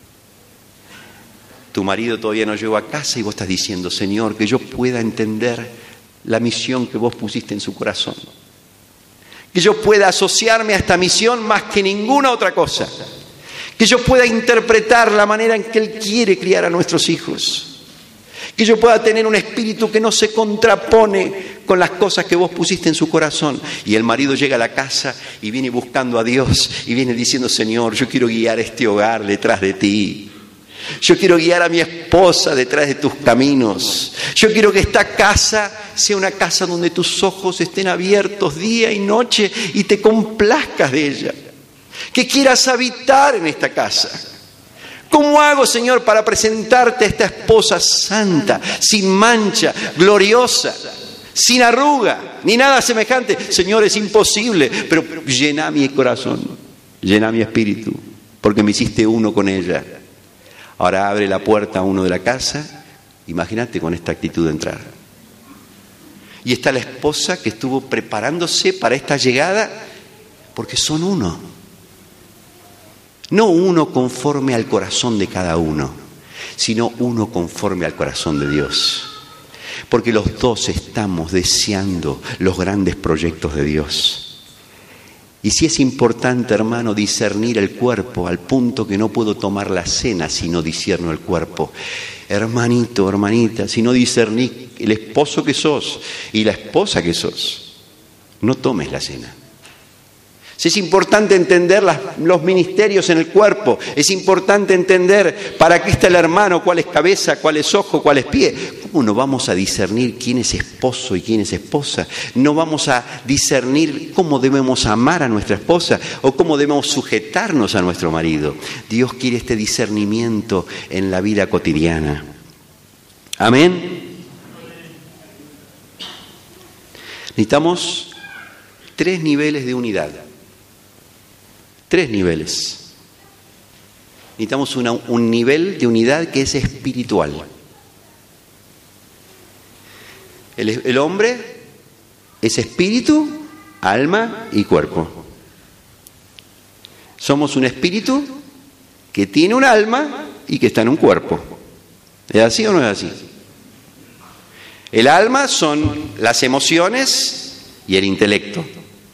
Tu marido todavía no llegó a casa y vos estás diciendo, Señor, que yo pueda entender la misión que vos pusiste en su corazón. Que yo pueda asociarme a esta misión más que ninguna otra cosa. Que yo pueda interpretar la manera en que Él quiere criar a nuestros hijos. Que yo pueda tener un espíritu que no se contrapone con las cosas que vos pusiste en su corazón. Y el marido llega a la casa y viene buscando a Dios y viene diciendo, Señor, yo quiero guiar este hogar detrás de ti. Yo quiero guiar a mi esposa detrás de tus caminos. Yo quiero que esta casa sea una casa donde tus ojos estén abiertos día y noche y te complazcas de ella. Que quieras habitar en esta casa. ¿Cómo hago, Señor, para presentarte a esta esposa santa, sin mancha, gloriosa, sin arruga, ni nada semejante? Señor, es imposible, pero llena mi corazón, llena mi espíritu, porque me hiciste uno con ella. Ahora abre la puerta a uno de la casa, imagínate con esta actitud de entrar. Y está la esposa que estuvo preparándose para esta llegada, porque son uno. No uno conforme al corazón de cada uno, sino uno conforme al corazón de Dios. Porque los dos estamos deseando los grandes proyectos de Dios. Y si es importante, hermano, discernir el cuerpo al punto que no puedo tomar la cena si no discierno el cuerpo. Hermanito, hermanita, si no discernís el esposo que sos y la esposa que sos, no tomes la cena. Es importante entender las, los ministerios en el cuerpo. Es importante entender para qué está el hermano, cuál es cabeza, cuál es ojo, cuál es pie. ¿Cómo no vamos a discernir quién es esposo y quién es esposa? No vamos a discernir cómo debemos amar a nuestra esposa o cómo debemos sujetarnos a nuestro marido. Dios quiere este discernimiento en la vida cotidiana. Amén. Necesitamos tres niveles de unidad. Tres niveles. Necesitamos una, un nivel de unidad que es espiritual. El, el hombre es espíritu, alma y cuerpo. Somos un espíritu que tiene un alma y que está en un cuerpo. ¿Es así o no es así? El alma son las emociones y el intelecto.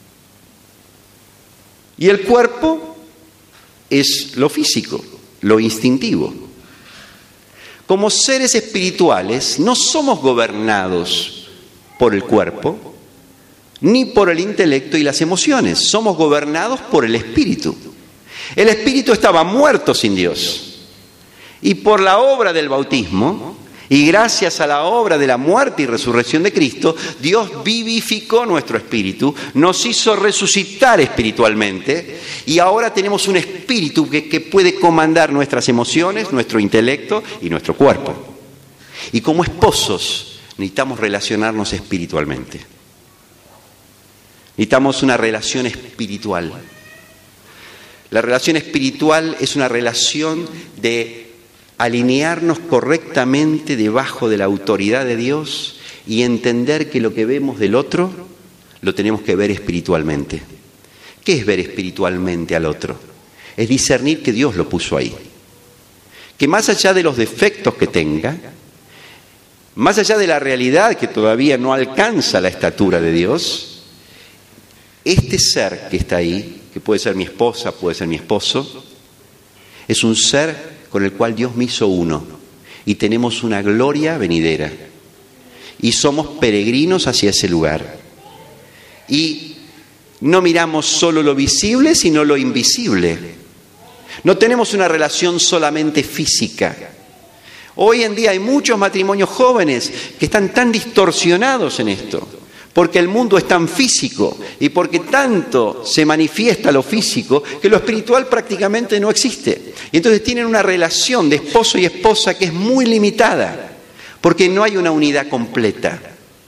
Y el cuerpo es lo físico, lo instintivo. Como seres espirituales no somos gobernados por el cuerpo, ni por el intelecto y las emociones. Somos gobernados por el espíritu. El espíritu estaba muerto sin Dios. Y por la obra del bautismo, y gracias a la obra de la muerte y resurrección de Cristo, Dios vivificó nuestro espíritu, nos hizo resucitar espiritualmente, y ahora tenemos un espíritu que, que puede comandar nuestras emociones, nuestro intelecto y nuestro cuerpo. Y como esposos necesitamos relacionarnos espiritualmente. Necesitamos una relación espiritual. La relación espiritual es una relación de alinearnos correctamente debajo de la autoridad de Dios y entender que lo que vemos del otro lo tenemos que ver espiritualmente. ¿Qué es ver espiritualmente al otro? Es discernir que Dios lo puso ahí. Que más allá de los defectos que tenga, más allá de la realidad que todavía no alcanza la estatura de Dios, este ser que está ahí, que puede ser mi esposa, puede ser mi esposo, es un ser con el cual Dios me hizo uno, y tenemos una gloria venidera, y somos peregrinos hacia ese lugar, y no miramos solo lo visible, sino lo invisible. No tenemos una relación solamente física. Hoy en día hay muchos matrimonios jóvenes que están tan distorsionados en esto, porque el mundo es tan físico y porque tanto se manifiesta lo físico que lo espiritual prácticamente no existe. Y entonces tienen una relación de esposo y esposa que es muy limitada, porque no hay una unidad completa.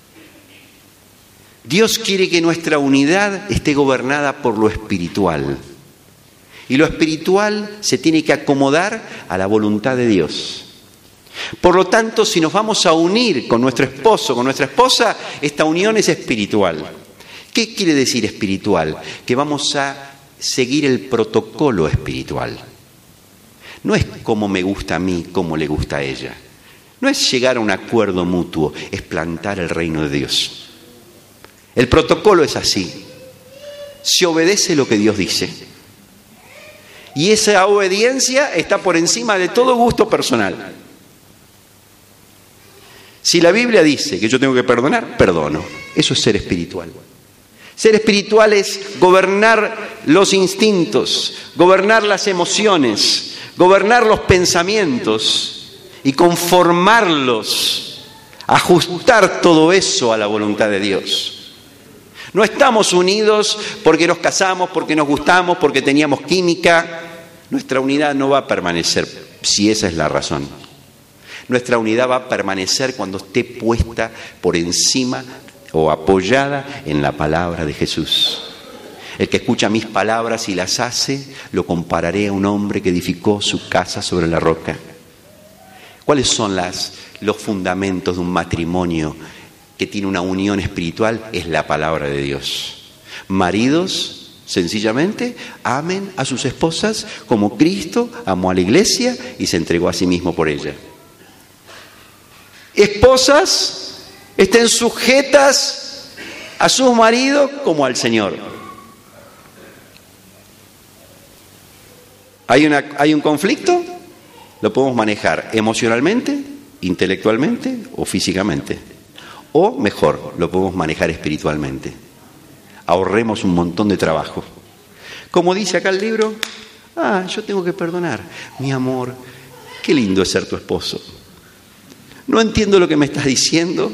Dios quiere que nuestra unidad esté gobernada por lo espiritual. Y lo espiritual se tiene que acomodar a la voluntad de Dios. Por lo tanto, si nos vamos a unir con nuestro esposo, con nuestra esposa, esta unión es espiritual. ¿Qué quiere decir espiritual? Que vamos a seguir el protocolo espiritual. No es como me gusta a mí, como le gusta a ella. No es llegar a un acuerdo mutuo, es plantar el reino de Dios. El protocolo es así. Se obedece lo que Dios dice. Y esa obediencia está por encima de todo gusto personal. Si la Biblia dice que yo tengo que perdonar, perdono. Eso es ser espiritual. Ser espiritual es gobernar los instintos, gobernar las emociones, gobernar los pensamientos y conformarlos, ajustar todo eso a la voluntad de Dios. No estamos unidos porque nos casamos, porque nos gustamos, porque teníamos química. Nuestra unidad no va a permanecer si esa es la razón. Nuestra unidad va a permanecer cuando esté puesta por encima o apoyada en la palabra de Jesús. El que escucha mis palabras y las hace, lo compararé a un hombre que edificó su casa sobre la roca. ¿Cuáles son las, los fundamentos de un matrimonio que tiene una unión espiritual? Es la palabra de Dios. Maridos, sencillamente, amen a sus esposas como Cristo amó a la iglesia y se entregó a sí mismo por ella. Esposas, estén sujetas a sus maridos como al Señor. ¿Hay, una, ¿Hay un conflicto? Lo podemos manejar emocionalmente, intelectualmente o físicamente. O mejor, lo podemos manejar espiritualmente. Ahorremos un montón de trabajo. Como dice acá el libro, ah, yo tengo que perdonar. Mi amor, qué lindo es ser tu esposo. No entiendo lo que me estás diciendo,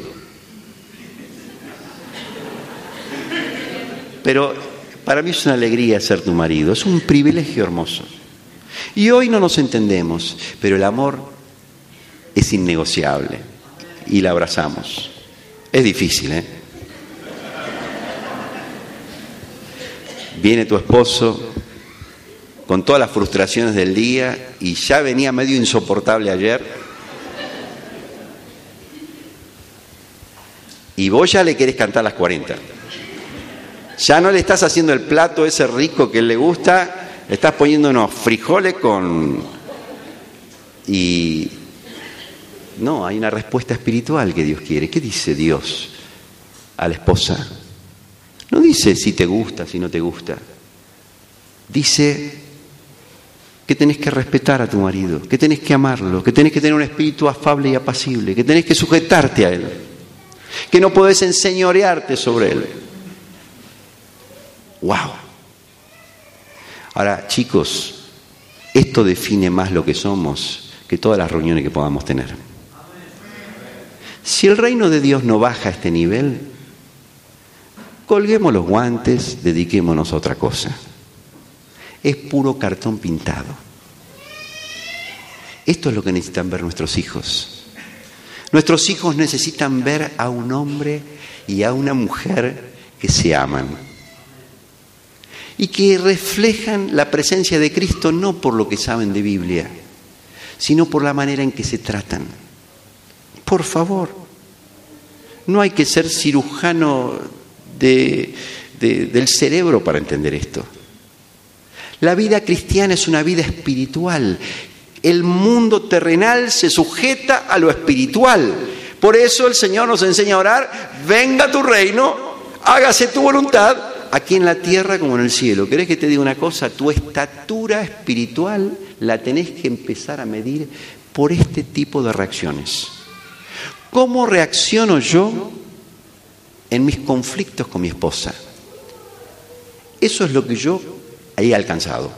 pero para mí es una alegría ser tu marido, es un privilegio hermoso. Y hoy no nos entendemos, pero el amor es innegociable y la abrazamos. Es difícil, ¿eh? Viene tu esposo con todas las frustraciones del día y ya venía medio insoportable ayer. Y vos ya le querés cantar las cuarenta. Ya no le estás haciendo el plato ese rico que él le gusta, le estás poniendo unos frijoles con... Y... No, hay una respuesta espiritual que Dios quiere. ¿Qué dice Dios a la esposa? No dice si te gusta, si no te gusta. Dice que tenés que respetar a tu marido, que tenés que amarlo, que tenés que tener un espíritu afable y apacible, que tenés que sujetarte a él, que no podés enseñorearte sobre él. ¡Wow! Ahora, chicos, esto define más lo que somos que todas las reuniones que podamos tener. Si el reino de Dios no baja a este nivel, colguemos los guantes, dediquémonos a otra cosa. Es puro cartón pintado. Esto es lo que necesitan ver nuestros hijos. Nuestros hijos necesitan ver a un hombre y a una mujer que se aman y que reflejan la presencia de Cristo no por lo que saben de Biblia, sino por la manera en que se tratan. Por favor, no hay que ser cirujano de, de, del cerebro para entender esto. La vida cristiana es una vida espiritual. El mundo terrenal se sujeta a lo espiritual. Por eso el Señor nos enseña a orar: venga tu reino, hágase tu voluntad, aquí en la tierra como en el cielo. ¿Querés que te diga una cosa? Tu estatura espiritual la tenés que empezar a medir por este tipo de reacciones. ¿Cómo reacciono yo en mis conflictos con mi esposa? Eso es lo que yo he alcanzado.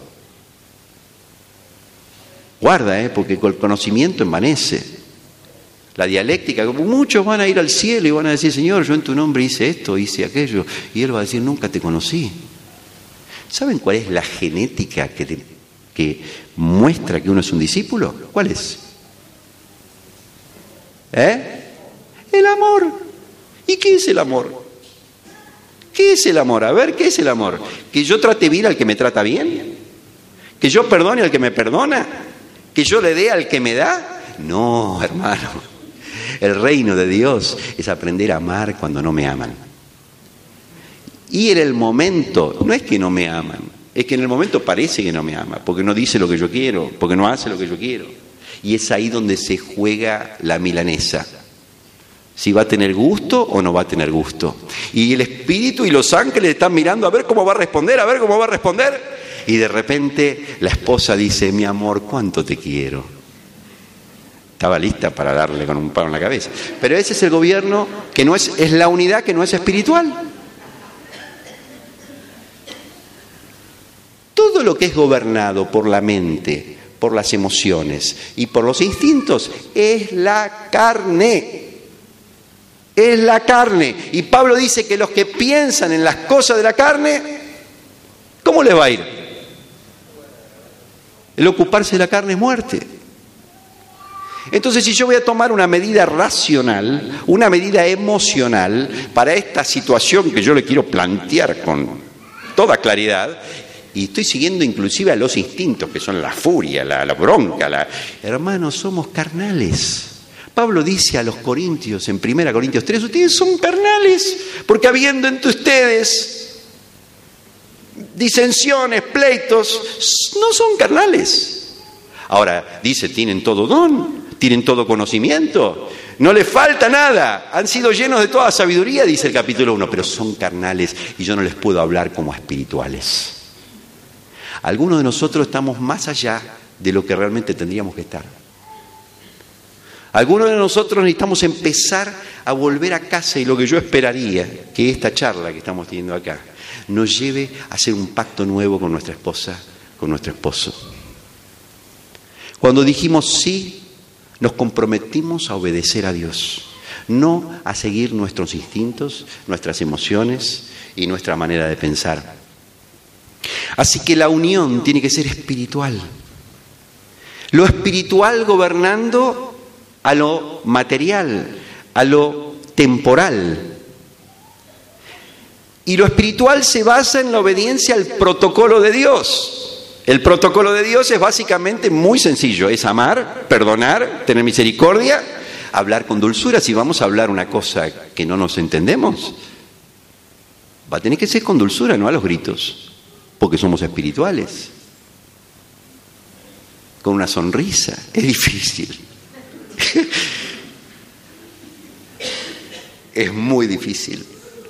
Guarda, ¿eh? Porque el conocimiento envanece. La dialéctica, muchos van a ir al cielo y van a decir: Señor, yo en tu nombre hice esto, hice aquello. Y Él va a decir: nunca te conocí. ¿Saben cuál es la genética que, te, que muestra que uno es un discípulo? ¿Cuál es? ¿Eh? El amor. ¿Y qué es el amor? ¿Qué es el amor? A ver, ¿qué es el amor? ¿Que yo trate bien al que me trata bien? ¿Que yo perdone al que me perdona? ¿Que yo le dé al que me da? No, hermano. El reino de Dios es aprender a amar cuando no me aman. Y en el momento, no es que no me aman, es que en el momento parece que no me ama, porque no dice lo que yo quiero, porque no hace lo que yo quiero. Y es ahí donde se juega la milanesa. Si va a tener gusto o no va a tener gusto. Y el Espíritu y los ángeles están mirando a ver cómo va a responder, a ver cómo va a responder. Y de repente la esposa dice: mi amor, cuánto te quiero. Estaba lista para darle con un palo en la cabeza. Pero ese es el gobierno que no es, es la unidad que no es espiritual. Todo lo que es gobernado por la mente, por las emociones y por los instintos es la carne. Es la carne. Y Pablo dice que los que piensan en las cosas de la carne, ¿cómo les va a ir? El ocuparse de la carne es muerte. Entonces, si yo voy a tomar una medida racional, una medida emocional para esta situación que yo le quiero plantear con toda claridad, y estoy siguiendo inclusive a los instintos, que son la furia, la, la bronca, la... hermanos, somos carnales. Pablo dice a los corintios en primera Corintios tres: ustedes son carnales, porque habiendo entre ustedes disensiones, pleitos, no son carnales. Ahora, dice, tienen todo don, tienen todo conocimiento, no les falta nada, han sido llenos de toda sabiduría, dice el capítulo uno, pero son carnales y yo no les puedo hablar como a espirituales. Algunos de nosotros estamos más allá de lo que realmente tendríamos que estar. Algunos de nosotros necesitamos empezar a volver a casa, y lo que yo esperaría que esta charla que estamos teniendo acá nos lleve a hacer un pacto nuevo con nuestra esposa, con nuestro esposo. Cuando dijimos sí, nos comprometimos a obedecer a Dios, no a seguir nuestros instintos, nuestras emociones y nuestra manera de pensar. Así que la unión tiene que ser espiritual. Lo espiritual gobernando a lo material, a lo temporal. Y lo espiritual se basa en la obediencia al protocolo de Dios. El protocolo de Dios es básicamente muy sencillo: es amar, perdonar, tener misericordia, hablar con dulzura. Si vamos a hablar una cosa que no nos entendemos, va a tener que ser con dulzura, no a los gritos, porque somos espirituales. Con una sonrisa, es difícil. Es muy difícil.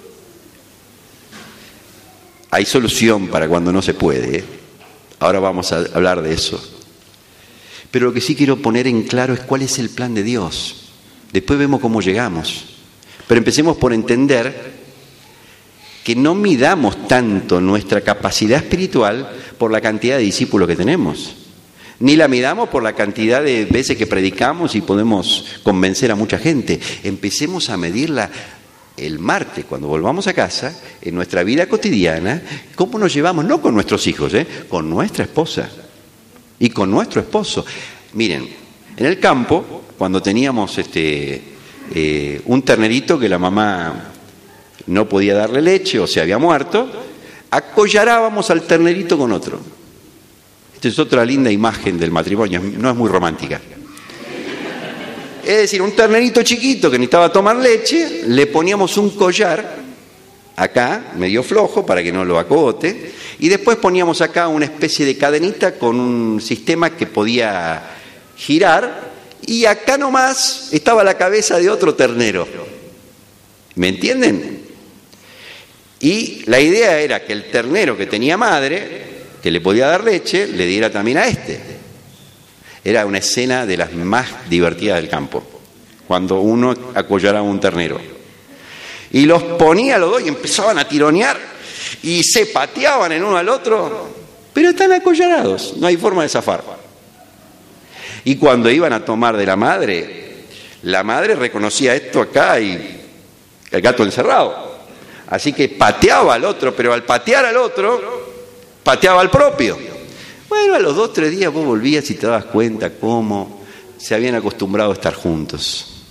Hay solución para cuando no se puede, ¿eh? Ahora vamos a hablar de eso. Pero lo que sí quiero poner en claro es cuál es el plan de Dios. Después vemos cómo llegamos. Pero empecemos por entender que no midamos tanto nuestra capacidad espiritual por la cantidad de discípulos que tenemos. Ni la midamos por la cantidad de veces que predicamos y podemos convencer a mucha gente. Empecemos a medirla el martes, cuando volvamos a casa, en nuestra vida cotidiana, cómo nos llevamos, no con nuestros hijos, ¿eh? Con nuestra esposa y con nuestro esposo. Miren, en el campo, cuando teníamos este, eh, un ternerito que la mamá no podía darle leche o se había muerto, acollarábamos al ternerito con otro. Esta es otra linda imagen del matrimonio, no es muy romántica. Es decir, un ternerito chiquito que necesitaba tomar leche, le poníamos un collar acá, medio flojo, para que no lo acote, y después poníamos acá una especie de cadenita con un sistema que podía girar, y acá nomás estaba la cabeza de otro ternero. ¿Me entienden? Y la idea era que el ternero que tenía madre, que le podía dar leche, le diera también a este. Era una escena de las más divertidas del campo, cuando uno acollara a un ternero. Y los ponía a los dos y empezaban a tironear y se pateaban en uno al otro, pero están acollarados, no hay forma de zafar. Y cuando iban a tomar de la madre, la madre reconocía esto acá y el gato encerrado. Así que pateaba al otro, pero al patear al otro, pateaba al propio. Bueno, a los dos, tres días vos volvías y te dabas cuenta cómo se habían acostumbrado a estar juntos.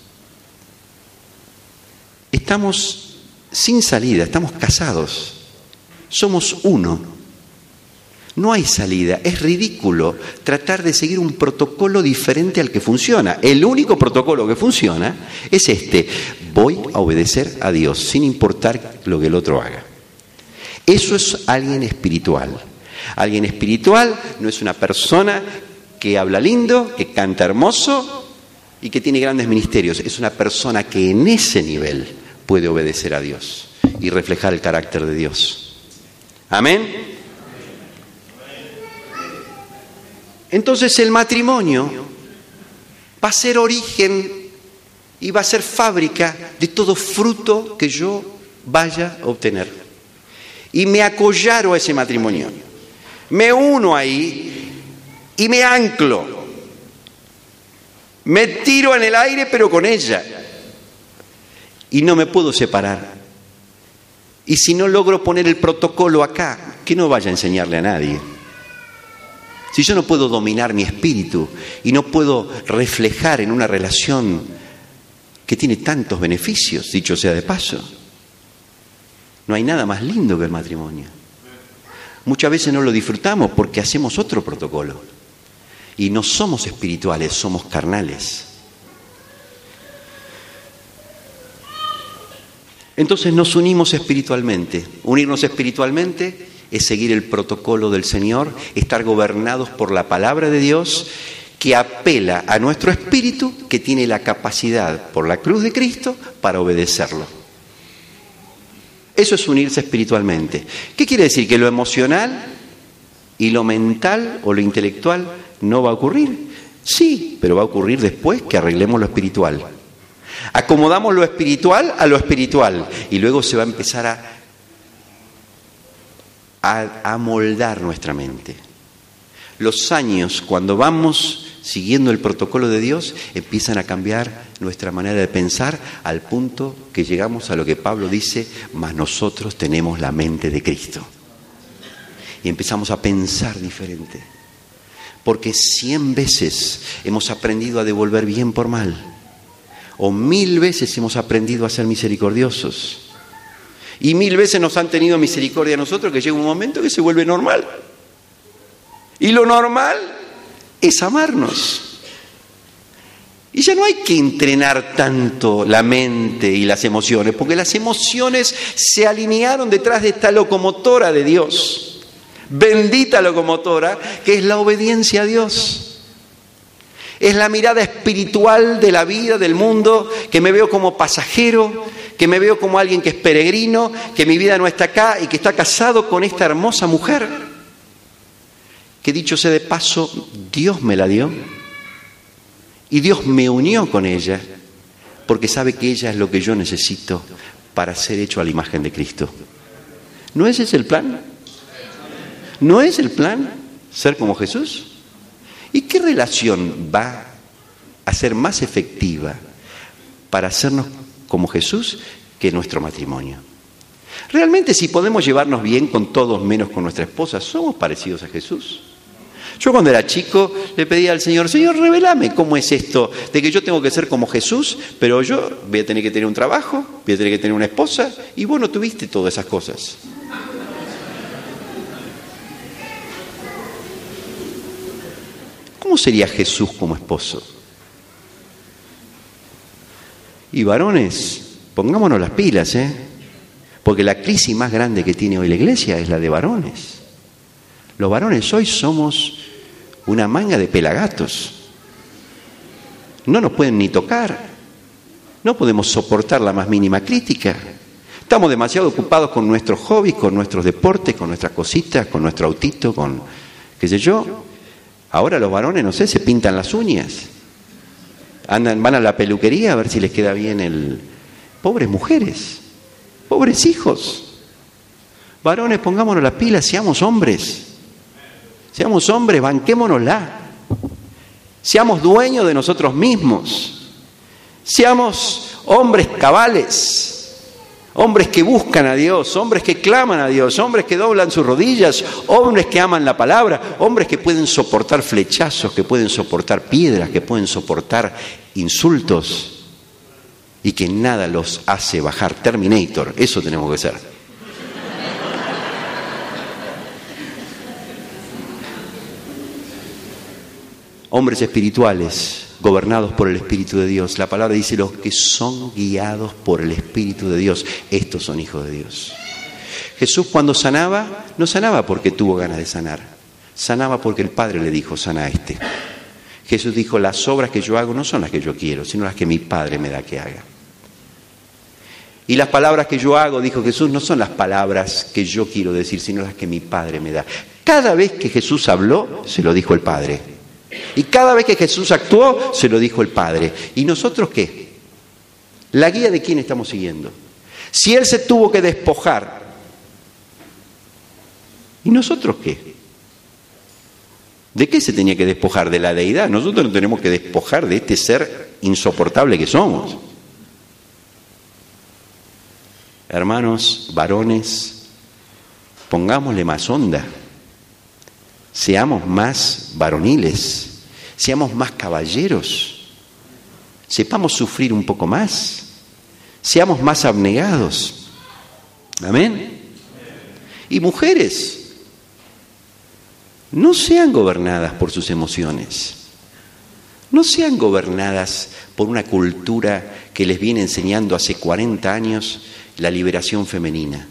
Estamos sin salida, estamos casados. Somos uno. No hay salida. Es ridículo tratar de seguir un protocolo diferente al que funciona. El único protocolo que funciona es este. Voy a obedecer a Dios sin importar lo que el otro haga. Eso es alguien espiritual. Alguien espiritual no es una persona que habla lindo, que canta hermoso y que tiene grandes ministerios. Es una persona que en ese nivel puede obedecer a Dios y reflejar el carácter de Dios. Amén. Entonces el matrimonio va a ser origen y va a ser fábrica de todo fruto que yo vaya a obtener. Y me acollaro a ese matrimonio. Me uno ahí y me anclo. Me tiro en el aire pero con ella. Y no me puedo separar. Y si no logro poner el protocolo acá, que no vaya a enseñarle a nadie. Si yo no puedo dominar mi espíritu y no puedo reflejar en una relación que tiene tantos beneficios, dicho sea de paso, no hay nada más lindo que el matrimonio. Muchas veces no lo disfrutamos porque hacemos otro protocolo. Y no somos espirituales, somos carnales. Entonces nos unimos espiritualmente. Unirnos espiritualmente es seguir el protocolo del Señor, estar gobernados por la palabra de Dios, que apela a nuestro espíritu, que tiene la capacidad por la cruz de Cristo para obedecerlo. Eso es unirse espiritualmente. ¿Qué quiere decir? Que lo emocional y lo mental o lo intelectual no va a ocurrir. Sí, pero va a ocurrir después que arreglemos lo espiritual. Acomodamos lo espiritual a lo espiritual y luego se va a empezar a, a, a moldar nuestra mente. Los años, cuando vamos siguiendo el protocolo de Dios, empiezan a cambiar nuestra manera de pensar al punto que llegamos a lo que Pablo dice, mas nosotros tenemos la mente de Cristo. Y empezamos a pensar diferente. Porque cien veces hemos aprendido a devolver bien por mal. O mil veces hemos aprendido a ser misericordiosos. Y mil veces nos han tenido misericordia a nosotros, que llega un momento que se vuelve normal. Y lo normal es amarnos. Y ya no hay que entrenar tanto la mente y las emociones, porque las emociones se alinearon detrás de esta locomotora de Dios. Bendita locomotora, que es la obediencia a Dios. Es la mirada espiritual de la vida, del mundo, que me veo como pasajero, que me veo como alguien que es peregrino, que mi vida no está acá y que está casado con esta hermosa mujer. Que dicho sea de paso, Dios me la dio y Dios me unió con ella porque sabe que ella es lo que yo necesito para ser hecho a la imagen de Cristo. ¿No ese es el plan? ¿No es el plan ser como Jesús? ¿Y qué relación va a ser más efectiva para hacernos como Jesús que nuestro matrimonio? Realmente, si podemos llevarnos bien con todos menos con nuestra esposa, ¿somos parecidos a Jesús? Yo cuando era chico le pedía al Señor, Señor, revelame cómo es esto de que yo tengo que ser como Jesús, pero yo voy a tener que tener un trabajo, voy a tener que tener una esposa, y vos no tuviste todas esas cosas. ¿Cómo sería Jesús como esposo? Y varones, pongámonos las pilas, ¿eh? Porque la crisis más grande que tiene hoy la iglesia es la de varones. Los varones hoy somos una manga de pelagatos. No nos pueden ni tocar. No podemos soportar la más mínima crítica. Estamos demasiado ocupados con nuestros hobbies, con nuestros deportes, con nuestras cositas, con nuestro autito, con qué sé yo. Ahora los varones, no sé, se pintan las uñas. Andan, van a la peluquería a ver si les queda bien el... Pobres mujeres, pobres hijos. Varones, pongámonos las pilas, seamos hombres. Seamos hombres, banquémonosla. Seamos dueños de nosotros mismos. Seamos hombres cabales. Hombres que buscan a Dios, hombres que claman a Dios, hombres que doblan sus rodillas, hombres que aman la palabra, hombres que pueden soportar flechazos, que pueden soportar piedras, que pueden soportar insultos y que nada los hace bajar. Terminator, eso tenemos que ser. Hombres espirituales, gobernados por el Espíritu de Dios. La palabra dice, los que son guiados por el Espíritu de Dios, estos son hijos de Dios. Jesús cuando sanaba, no sanaba porque tuvo ganas de sanar, sanaba porque el Padre le dijo, sana a este. Jesús dijo, las obras que yo hago no son las que yo quiero, sino las que mi Padre me da que haga. Y las palabras que yo hago, dijo Jesús, no son las palabras que yo quiero decir, sino las que mi Padre me da. Cada vez que Jesús habló, se lo dijo el Padre. Y cada vez que Jesús actuó, se lo dijo el Padre. ¿Y nosotros qué? ¿La guía de quién estamos siguiendo? Si Él se tuvo que despojar, ¿y nosotros qué? ¿De qué se tenía que despojar? De la deidad. Nosotros nos tenemos que despojar de este ser insoportable que somos. Hermanos, varones, pongámosle más onda. Seamos más varoniles, seamos más caballeros, sepamos sufrir un poco más, seamos más abnegados. Amén. Y mujeres, no sean gobernadas por sus emociones, no sean gobernadas por una cultura que les viene enseñando hace cuarenta años la liberación femenina.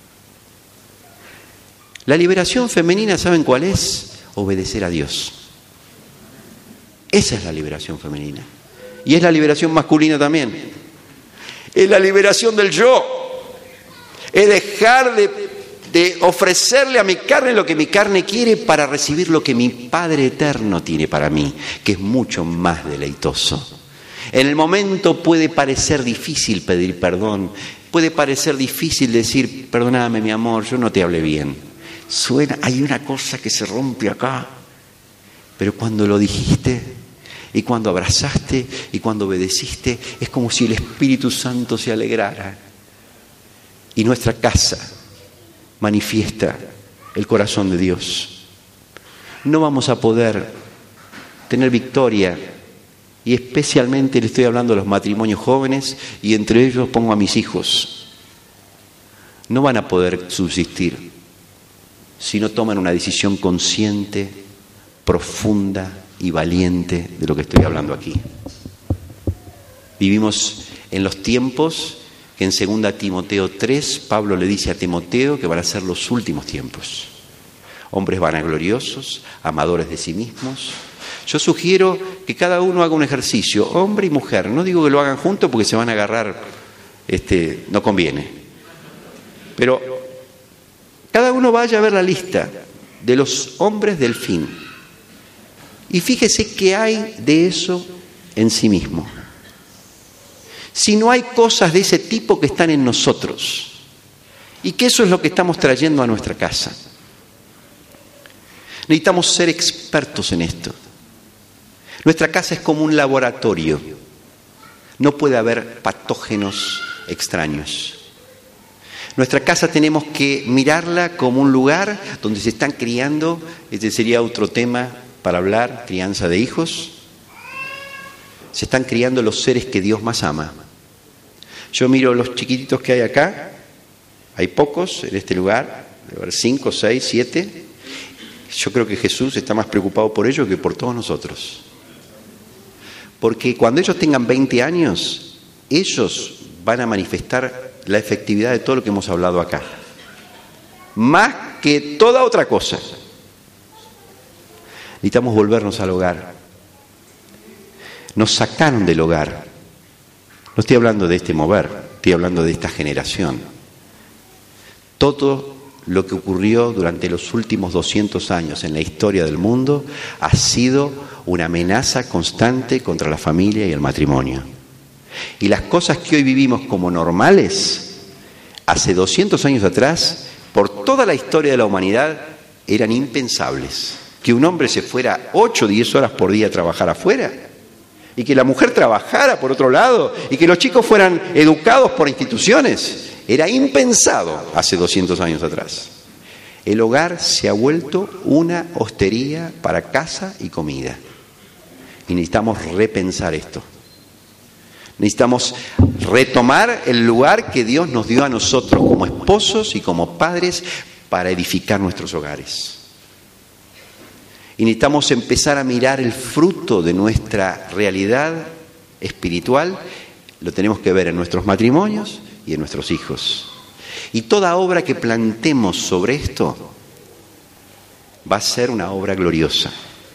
La liberación femenina, ¿saben cuál es? Obedecer a Dios. Esa es la liberación femenina. Y es la liberación masculina también. Es la liberación del yo. Es dejar de, de ofrecerle a mi carne lo que mi carne quiere para recibir lo que mi Padre eterno tiene para mí, que es mucho más deleitoso. En el momento puede parecer difícil pedir perdón. Puede parecer difícil decir, perdóname mi amor, yo no te hablé bien. Suena, hay una cosa que se rompe acá, pero cuando lo dijiste y cuando abrazaste y cuando obedeciste, es como si el Espíritu Santo se alegrara y nuestra casa manifiesta el corazón de Dios. No vamos a poder tener victoria, y especialmente le estoy hablando a los matrimonios jóvenes, y entre ellos pongo a mis hijos. No van a poder subsistir si no toman una decisión consciente, profunda y valiente de lo que estoy hablando aquí. Vivimos en los tiempos que en segunda Timoteo tres, Pablo le dice a Timoteo que van a ser los últimos tiempos. Hombres vanagloriosos, amadores de sí mismos. Yo sugiero que cada uno haga un ejercicio, hombre y mujer. No digo que lo hagan juntos porque se van a agarrar, este, no conviene. Pero cada uno vaya a ver la lista de los hombres del fin y fíjese qué hay de eso en sí mismo. Si no hay cosas de ese tipo que están en nosotros y que eso es lo que estamos trayendo a nuestra casa. Necesitamos ser expertos en esto. Nuestra casa es como un laboratorio. No puede haber patógenos extraños. Nuestra casa tenemos que mirarla como un lugar donde se están criando, este sería otro tema para hablar, crianza de hijos. Se están criando los seres que Dios más ama. Yo miro los chiquititos que hay acá, hay pocos en este lugar, debe haber cinco, seis, siete. Yo creo que Jesús está más preocupado por ellos que por todos nosotros. Porque cuando ellos tengan veinte años, ellos van a manifestar la efectividad de todo lo que hemos hablado acá. Más que toda otra cosa. Necesitamos volvernos al hogar. Nos sacaron del hogar. No estoy hablando de este mover, estoy hablando de esta generación. Todo lo que ocurrió durante los últimos doscientos años en la historia del mundo ha sido una amenaza constante contra la familia y el matrimonio. Y las cosas que hoy vivimos como normales, hace doscientos años atrás, por toda la historia de la humanidad, eran impensables. Que un hombre se fuera ocho o diez horas por día a trabajar afuera, y que la mujer trabajara por otro lado, y que los chicos fueran educados por instituciones. Era impensado hace doscientos años atrás. El hogar se ha vuelto una hostería para casa y comida. Y necesitamos repensar esto. Necesitamos retomar el lugar que Dios nos dio a nosotros como esposos y como padres para edificar nuestros hogares. Y necesitamos empezar a mirar el fruto de nuestra realidad espiritual. Lo tenemos que ver en nuestros matrimonios y en nuestros hijos. Y toda obra que plantemos sobre esto va a ser una obra gloriosa.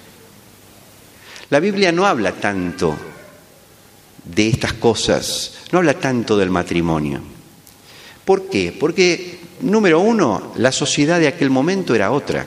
La Biblia no habla tanto de estas cosas, no habla tanto del matrimonio. ¿Por qué? Porque, número uno, la sociedad de aquel momento era otra.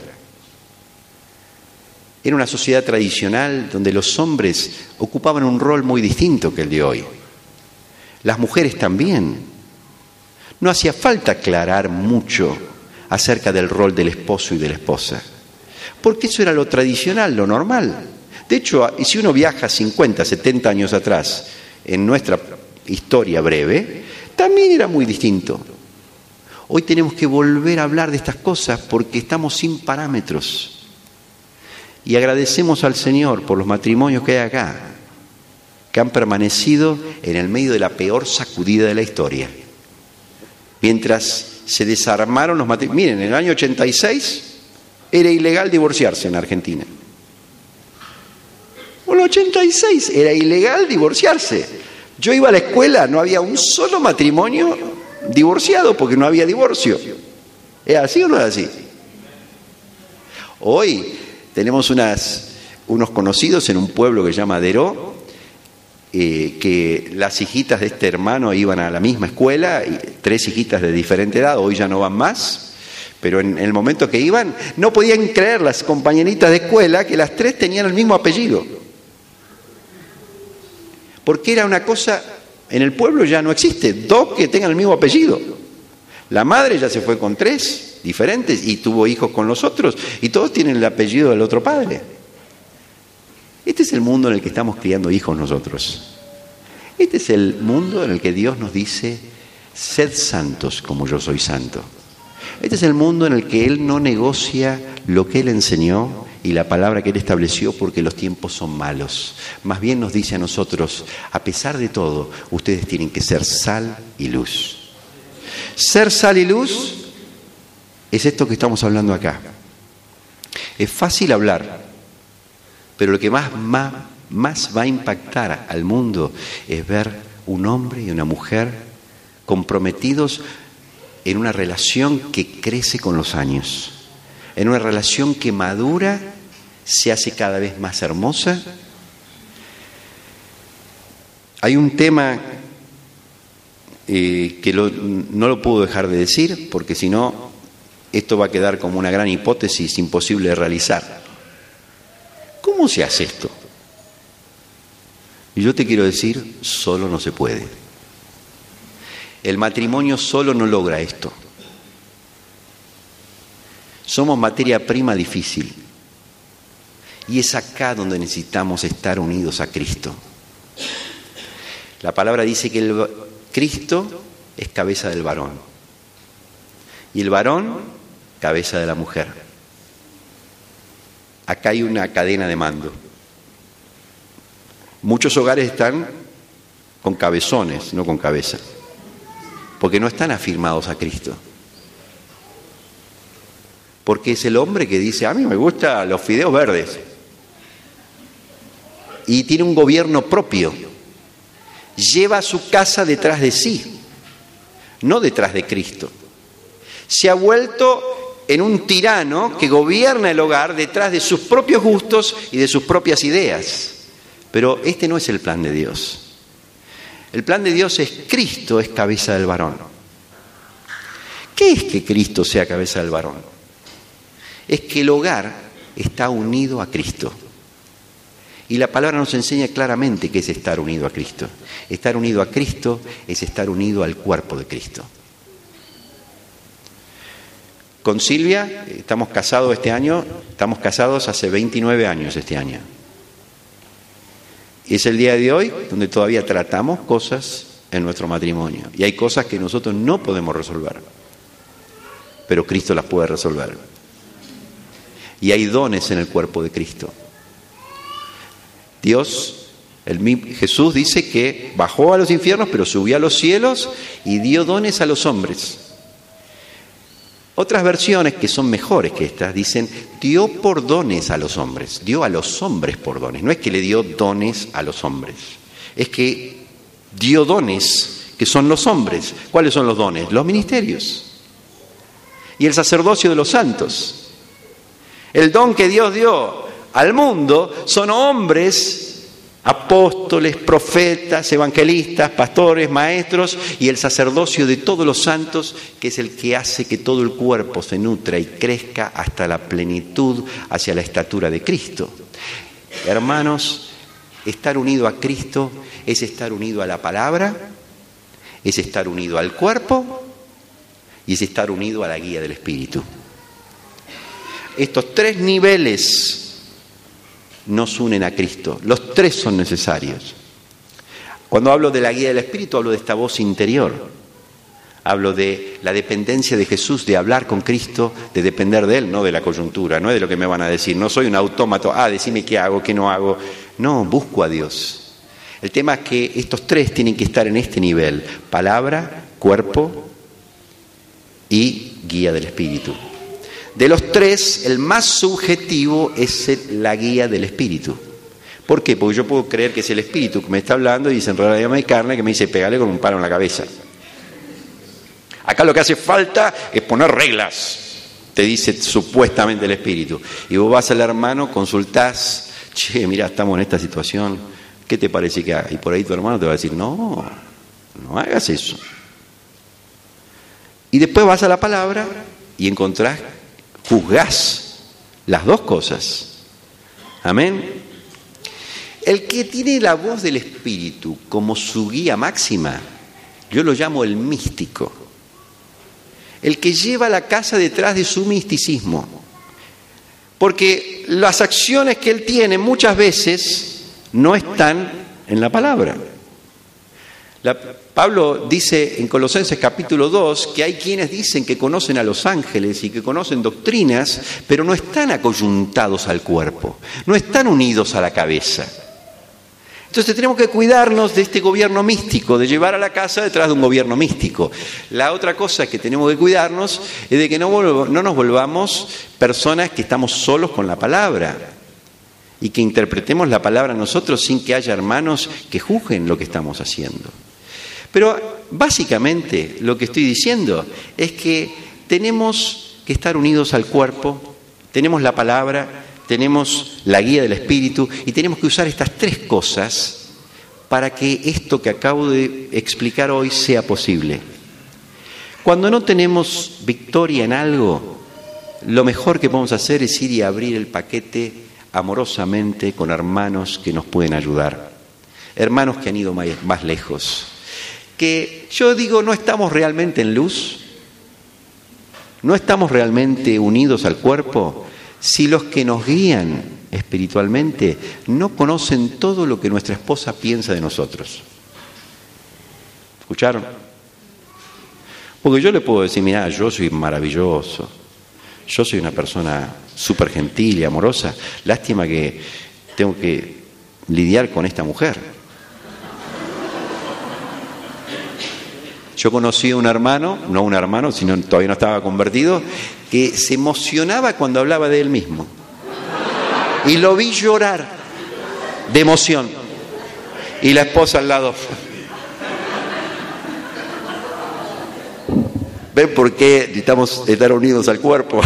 Era una sociedad tradicional donde los hombres ocupaban un rol muy distinto que el de hoy. Las mujeres también. No hacía falta aclarar mucho acerca del rol del esposo y de la esposa, porque eso era lo tradicional, lo normal. De hecho, si uno viaja cincuenta, setenta años atrás, en nuestra historia breve, también era muy distinto. Hoy tenemos que volver a hablar de estas cosas porque estamos sin parámetros. Y agradecemos al Señor por los matrimonios que hay acá, que han permanecido en el medio de la peor sacudida de la historia. Mientras se desarmaron los matrimonios. Miren, en el año ochenta y seis era ilegal divorciarse en Argentina. En el ochenta y seis era ilegal divorciarse. Yo iba a la escuela, no había un solo matrimonio divorciado porque no había divorcio. ¿Es así o no es así? Hoy tenemos unas, unos conocidos en un pueblo que se llama Deró, eh, que las hijitas de este hermano iban a la misma escuela, y tres hijitas de diferente edad, hoy ya no van más, pero en el momento que iban, no podían creer las compañeritas de escuela que las tres tenían el mismo apellido. Porque era una cosa, en el pueblo ya no existe, dos que tengan el mismo apellido. La madre ya se fue con tres diferentes y tuvo hijos con los otros y todos tienen el apellido del otro padre. Este es el mundo en el que estamos criando hijos nosotros. Este es el mundo en el que Dios nos dice, sed santos como yo soy santo. Este es el mundo en el que Él no negocia lo que Él enseñó y la palabra que Él estableció porque los tiempos son malos. Más bien nos dice a nosotros, a pesar de todo, ustedes tienen que ser sal y luz. Ser sal y luz es esto que estamos hablando acá. Es fácil hablar, pero lo que más, más, más va a impactar al mundo es ver un hombre y una mujer comprometidos en una relación que crece con los años, en una relación que madura, se hace cada vez más hermosa. Hay un tema eh, que lo, no lo puedo dejar de decir, porque si no, esto va a quedar como una gran hipótesis imposible de realizar. ¿Cómo se hace esto? Y yo te quiero decir, solo no se puede. El matrimonio solo no logra esto. Somos materia prima difícil. Y es acá donde necesitamos estar unidos a Cristo. La palabra dice que el, Cristo es cabeza del varón. Y el varón, cabeza de la mujer. Acá hay una cadena de mando. Muchos hogares están con cabezones, no con cabeza. Porque no están afirmados a Cristo. Porque es el hombre que dice, a mí me gustan los fideos verdes. Y tiene un gobierno propio. Lleva su casa detrás de sí, no detrás de Cristo. Se ha vuelto en un tirano que gobierna el hogar detrás de sus propios gustos y de sus propias ideas. Pero este no es el plan de Dios. El plan de Dios es Cristo es cabeza del varón. ¿Qué es que Cristo sea cabeza del varón? Es que el hogar está unido a Cristo. Y la palabra nos enseña claramente qué es estar unido a Cristo. Estar unido a Cristo es estar unido al cuerpo de Cristo. Con Silvia estamos casados este año, estamos casados hace veintinueve años este año. Y es el día de hoy donde todavía tratamos cosas en nuestro matrimonio. Y hay cosas que nosotros no podemos resolver, pero Cristo las puede resolver. Y hay dones en el cuerpo de Cristo. Dios, el, Jesús dice que bajó a los infiernos, pero subió a los cielos y dio dones a los hombres. Otras versiones que son mejores que estas dicen, dio por dones a los hombres, dio a los hombres por dones. No es que le dio dones a los hombres, es que dio dones que son los hombres. ¿Cuáles son los dones? Los ministerios y el sacerdocio de los santos. El don que Dios dio al mundo son hombres, apóstoles, profetas, evangelistas, pastores, maestros y el sacerdocio de todos los santos, que es el que hace que todo el cuerpo se nutra y crezca hasta la plenitud hacia la estatura de Cristo. Hermanos, estar unido a Cristo es estar unido a la palabra, es estar unido al cuerpo y es estar unido a la guía del Espíritu. Estos tres niveles nos unen a Cristo. Los tres son necesarios. Cuando hablo de la guía del Espíritu, hablo de esta voz interior. Hablo de la dependencia de Jesús, de hablar con Cristo, de depender de Él, no de la coyuntura, no de lo que me van a decir. No soy un autómato, ah, decime qué hago, qué no hago. No, busco a Dios. El tema es que estos tres tienen que estar en este nivel. Palabra, cuerpo y guía del Espíritu. De los tres, el más subjetivo es el, la guía del Espíritu. ¿Por qué? Porque yo puedo creer que es el Espíritu que me está hablando y dice, en realidad me hay carne que me dice, pégale con un palo en la cabeza. Acá lo que hace falta es poner reglas, te dice supuestamente el Espíritu. Y vos vas al hermano, consultás, che, mira, estamos en esta situación, ¿qué te parece que haga? Y por ahí tu hermano te va a decir, no, no hagas eso. Y después vas a la palabra y encontrás, juzgás las dos cosas. Amén. El que tiene la voz del Espíritu como su guía máxima, yo lo llamo el místico. El que lleva la casa detrás de su misticismo. Porque las acciones que él tiene muchas veces no están en la palabra. La, Pablo dice en Colosenses capítulo dos que hay quienes dicen que conocen a los ángeles y que conocen doctrinas, pero no están acoyuntados al cuerpo, no están unidos a la cabeza. Entonces tenemos que cuidarnos de este gobierno místico, de llevar a la casa detrás de un gobierno místico. La otra cosa que tenemos que cuidarnos es de que no, no nos volvamos personas que estamos solos con la palabra y que interpretemos la palabra nosotros sin que haya hermanos que juzguen lo que estamos haciendo. Pero básicamente lo que estoy diciendo es que tenemos que estar unidos al cuerpo, tenemos la palabra, tenemos la guía del Espíritu y tenemos que usar estas tres cosas para que esto que acabo de explicar hoy sea posible. Cuando no tenemos victoria en algo, lo mejor que podemos hacer es ir y abrir el paquete amorosamente con hermanos que nos pueden ayudar, hermanos que han ido más, más lejos. Que yo digo, no estamos realmente en luz, no estamos realmente unidos al cuerpo, si los que nos guían espiritualmente, no conocen todo lo que nuestra esposa piensa de nosotros. ¿Escucharon? Porque yo le puedo decir, mirá, yo soy maravilloso, yo soy una persona súper gentil y amorosa, lástima que tengo que lidiar con esta mujer. Yo conocí a un hermano, no un hermano, sino todavía no estaba convertido, que se emocionaba cuando hablaba de él mismo. Y lo vi llorar de emoción. Y la esposa al lado. ¿Ven por qué necesitamos estar unidos al cuerpo?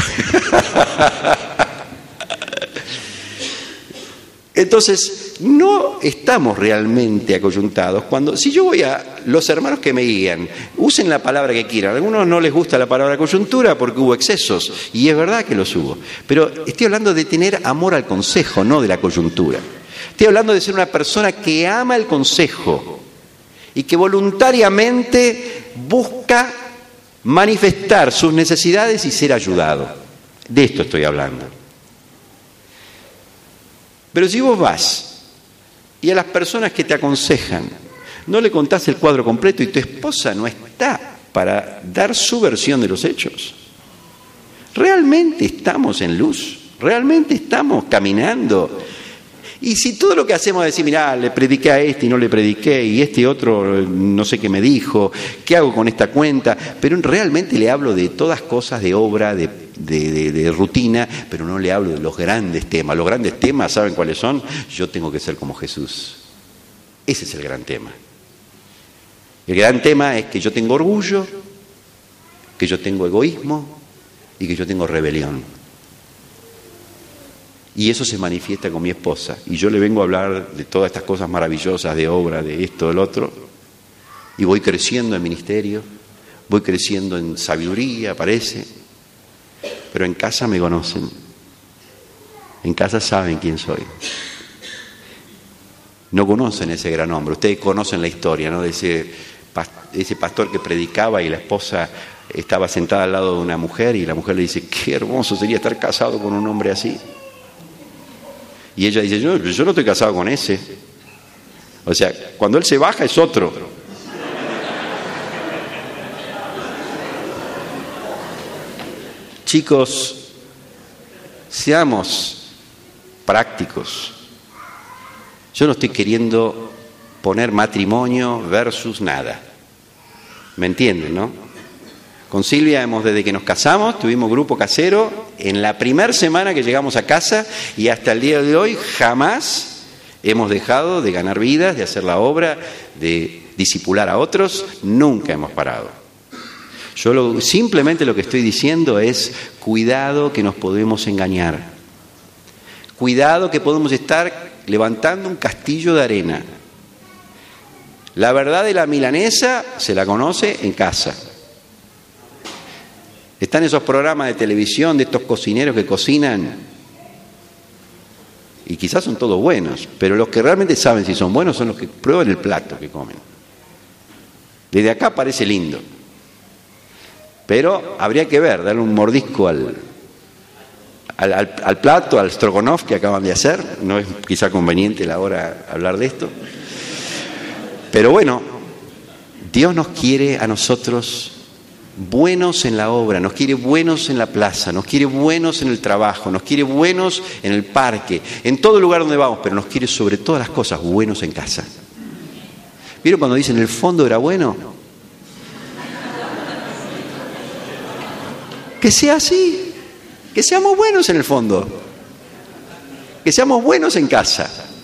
Entonces, no estamos realmente acoyuntados. Cuando, si yo voy a los hermanos que me guían, usen la palabra que quieran. A algunos no les gusta la palabra coyuntura porque hubo excesos, y es verdad que los hubo. Pero estoy hablando de tener amor al consejo, no de la coyuntura. Estoy hablando de ser una persona que ama el consejo y que voluntariamente busca manifestar sus necesidades y ser ayudado. De esto estoy hablando. Pero si vos vas y a las personas que te aconsejan no le contás el cuadro completo y tu esposa no está para dar su versión de los hechos, ¿realmente estamos en luz? ¿Realmente estamos caminando? Y si todo lo que hacemos es decir, mirá, le prediqué a este y no le prediqué, y este otro no sé qué me dijo, ¿qué hago con esta cuenta? Pero realmente le hablo de todas cosas de obra, de, de, de, de rutina, pero no le hablo de los grandes temas. Los grandes temas, ¿saben cuáles son? Yo tengo que ser como Jesús. Ese es el gran tema. El gran tema es que yo tengo orgullo, que yo tengo egoísmo y que yo tengo rebelión. Y eso se manifiesta con mi esposa. Y yo le vengo a hablar de todas estas cosas maravillosas, de obra, de esto, del otro. Y voy creciendo en ministerio, voy creciendo en sabiduría, parece. Pero en casa me conocen. En casa saben quién soy. No conocen ese gran hombre. Ustedes conocen la historia, ¿no? De ese, ese pastor que predicaba y la esposa estaba sentada al lado de una mujer y la mujer le dice, qué hermoso sería estar casado con un hombre así. Y ella dice, yo, yo no estoy casado con ese. O sea, cuando él se baja es otro. Chicos, seamos prácticos. Yo no estoy queriendo poner matrimonio versus nada. ¿Me entienden, no? Con Silvia hemos, desde que nos casamos, tuvimos grupo casero en la primera semana que llegamos a casa y hasta el día de hoy jamás hemos dejado de ganar vidas, de hacer la obra, de discipular a otros, nunca hemos parado. Yo lo, simplemente lo que estoy diciendo es cuidado que nos podemos engañar, cuidado que podemos estar levantando un castillo de arena. La verdad de la milanesa se la conoce en casa. Están esos programas de televisión de estos cocineros que cocinan y quizás son todos buenos, pero los que realmente saben si son buenos son los que prueban el plato que comen. Desde acá parece lindo, pero habría que ver, darle un mordisco al, al, al, al plato, al stroganoff que acaban de hacer. No es quizá conveniente la hora hablar de esto, pero bueno, Dios nos quiere a nosotros buenos en la obra, nos quiere buenos en la plaza, nos quiere buenos en el trabajo, nos quiere buenos en el parque, en todo lugar donde vamos, pero nos quiere sobre todas las cosas buenos en casa. ¿Vieron cuando dicen el fondo era bueno? Que sea así, que seamos buenos en el fondo, que seamos buenos en casa,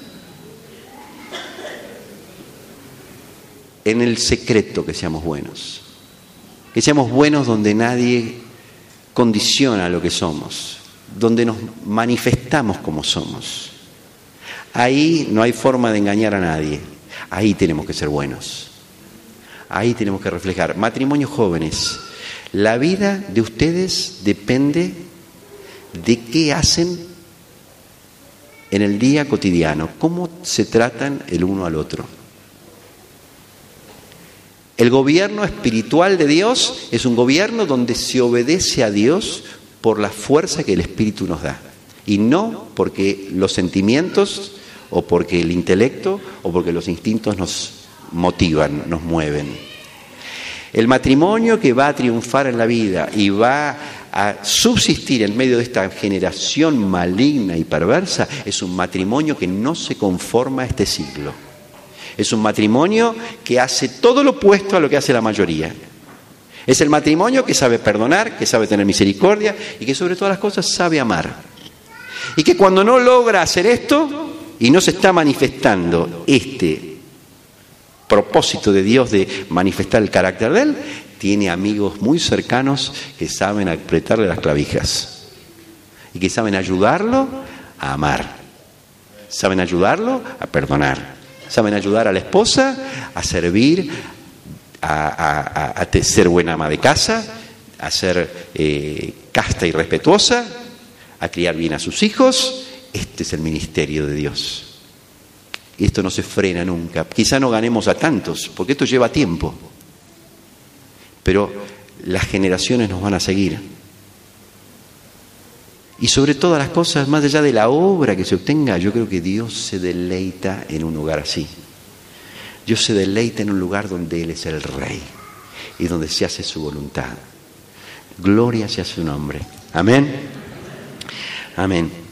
en el secreto que seamos buenos. Que seamos buenos donde nadie condiciona lo que somos, donde nos manifestamos como somos. Ahí no hay forma de engañar a nadie. Ahí tenemos que ser buenos. Ahí tenemos que reflejar. Matrimonios jóvenes, la vida de ustedes depende de qué hacen en el día cotidiano, cómo se tratan el uno al otro. El gobierno espiritual de Dios es un gobierno donde se obedece a Dios por la fuerza que el Espíritu nos da. Y no porque los sentimientos o porque el intelecto o porque los instintos nos motivan, nos mueven. El matrimonio que va a triunfar en la vida y va a subsistir en medio de esta generación maligna y perversa es un matrimonio que no se conforma a este siglo. Es un matrimonio que hace todo lo opuesto a lo que hace la mayoría. Es el matrimonio que sabe perdonar, que sabe tener misericordia y que sobre todas las cosas sabe amar. Y que cuando no logra hacer esto y no se está manifestando este propósito de Dios de manifestar el carácter de Él, tiene amigos muy cercanos que saben apretarle las clavijas y que saben ayudarlo a amar, saben ayudarlo a perdonar, saben ayudar a la esposa a servir, a, a, a, a ser buena ama de casa, a ser eh, casta y respetuosa, a criar bien a sus hijos. Este es el ministerio de Dios. Y esto no se frena nunca. Quizá no ganemos a tantos, porque esto lleva tiempo. Pero las generaciones nos van a seguir. Y sobre todas las cosas, más allá de la obra que se obtenga, yo creo que Dios se deleita en un lugar así. Dios se deleita en un lugar donde Él es el Rey y donde se hace su voluntad. Gloria sea su nombre. Amén. Amén.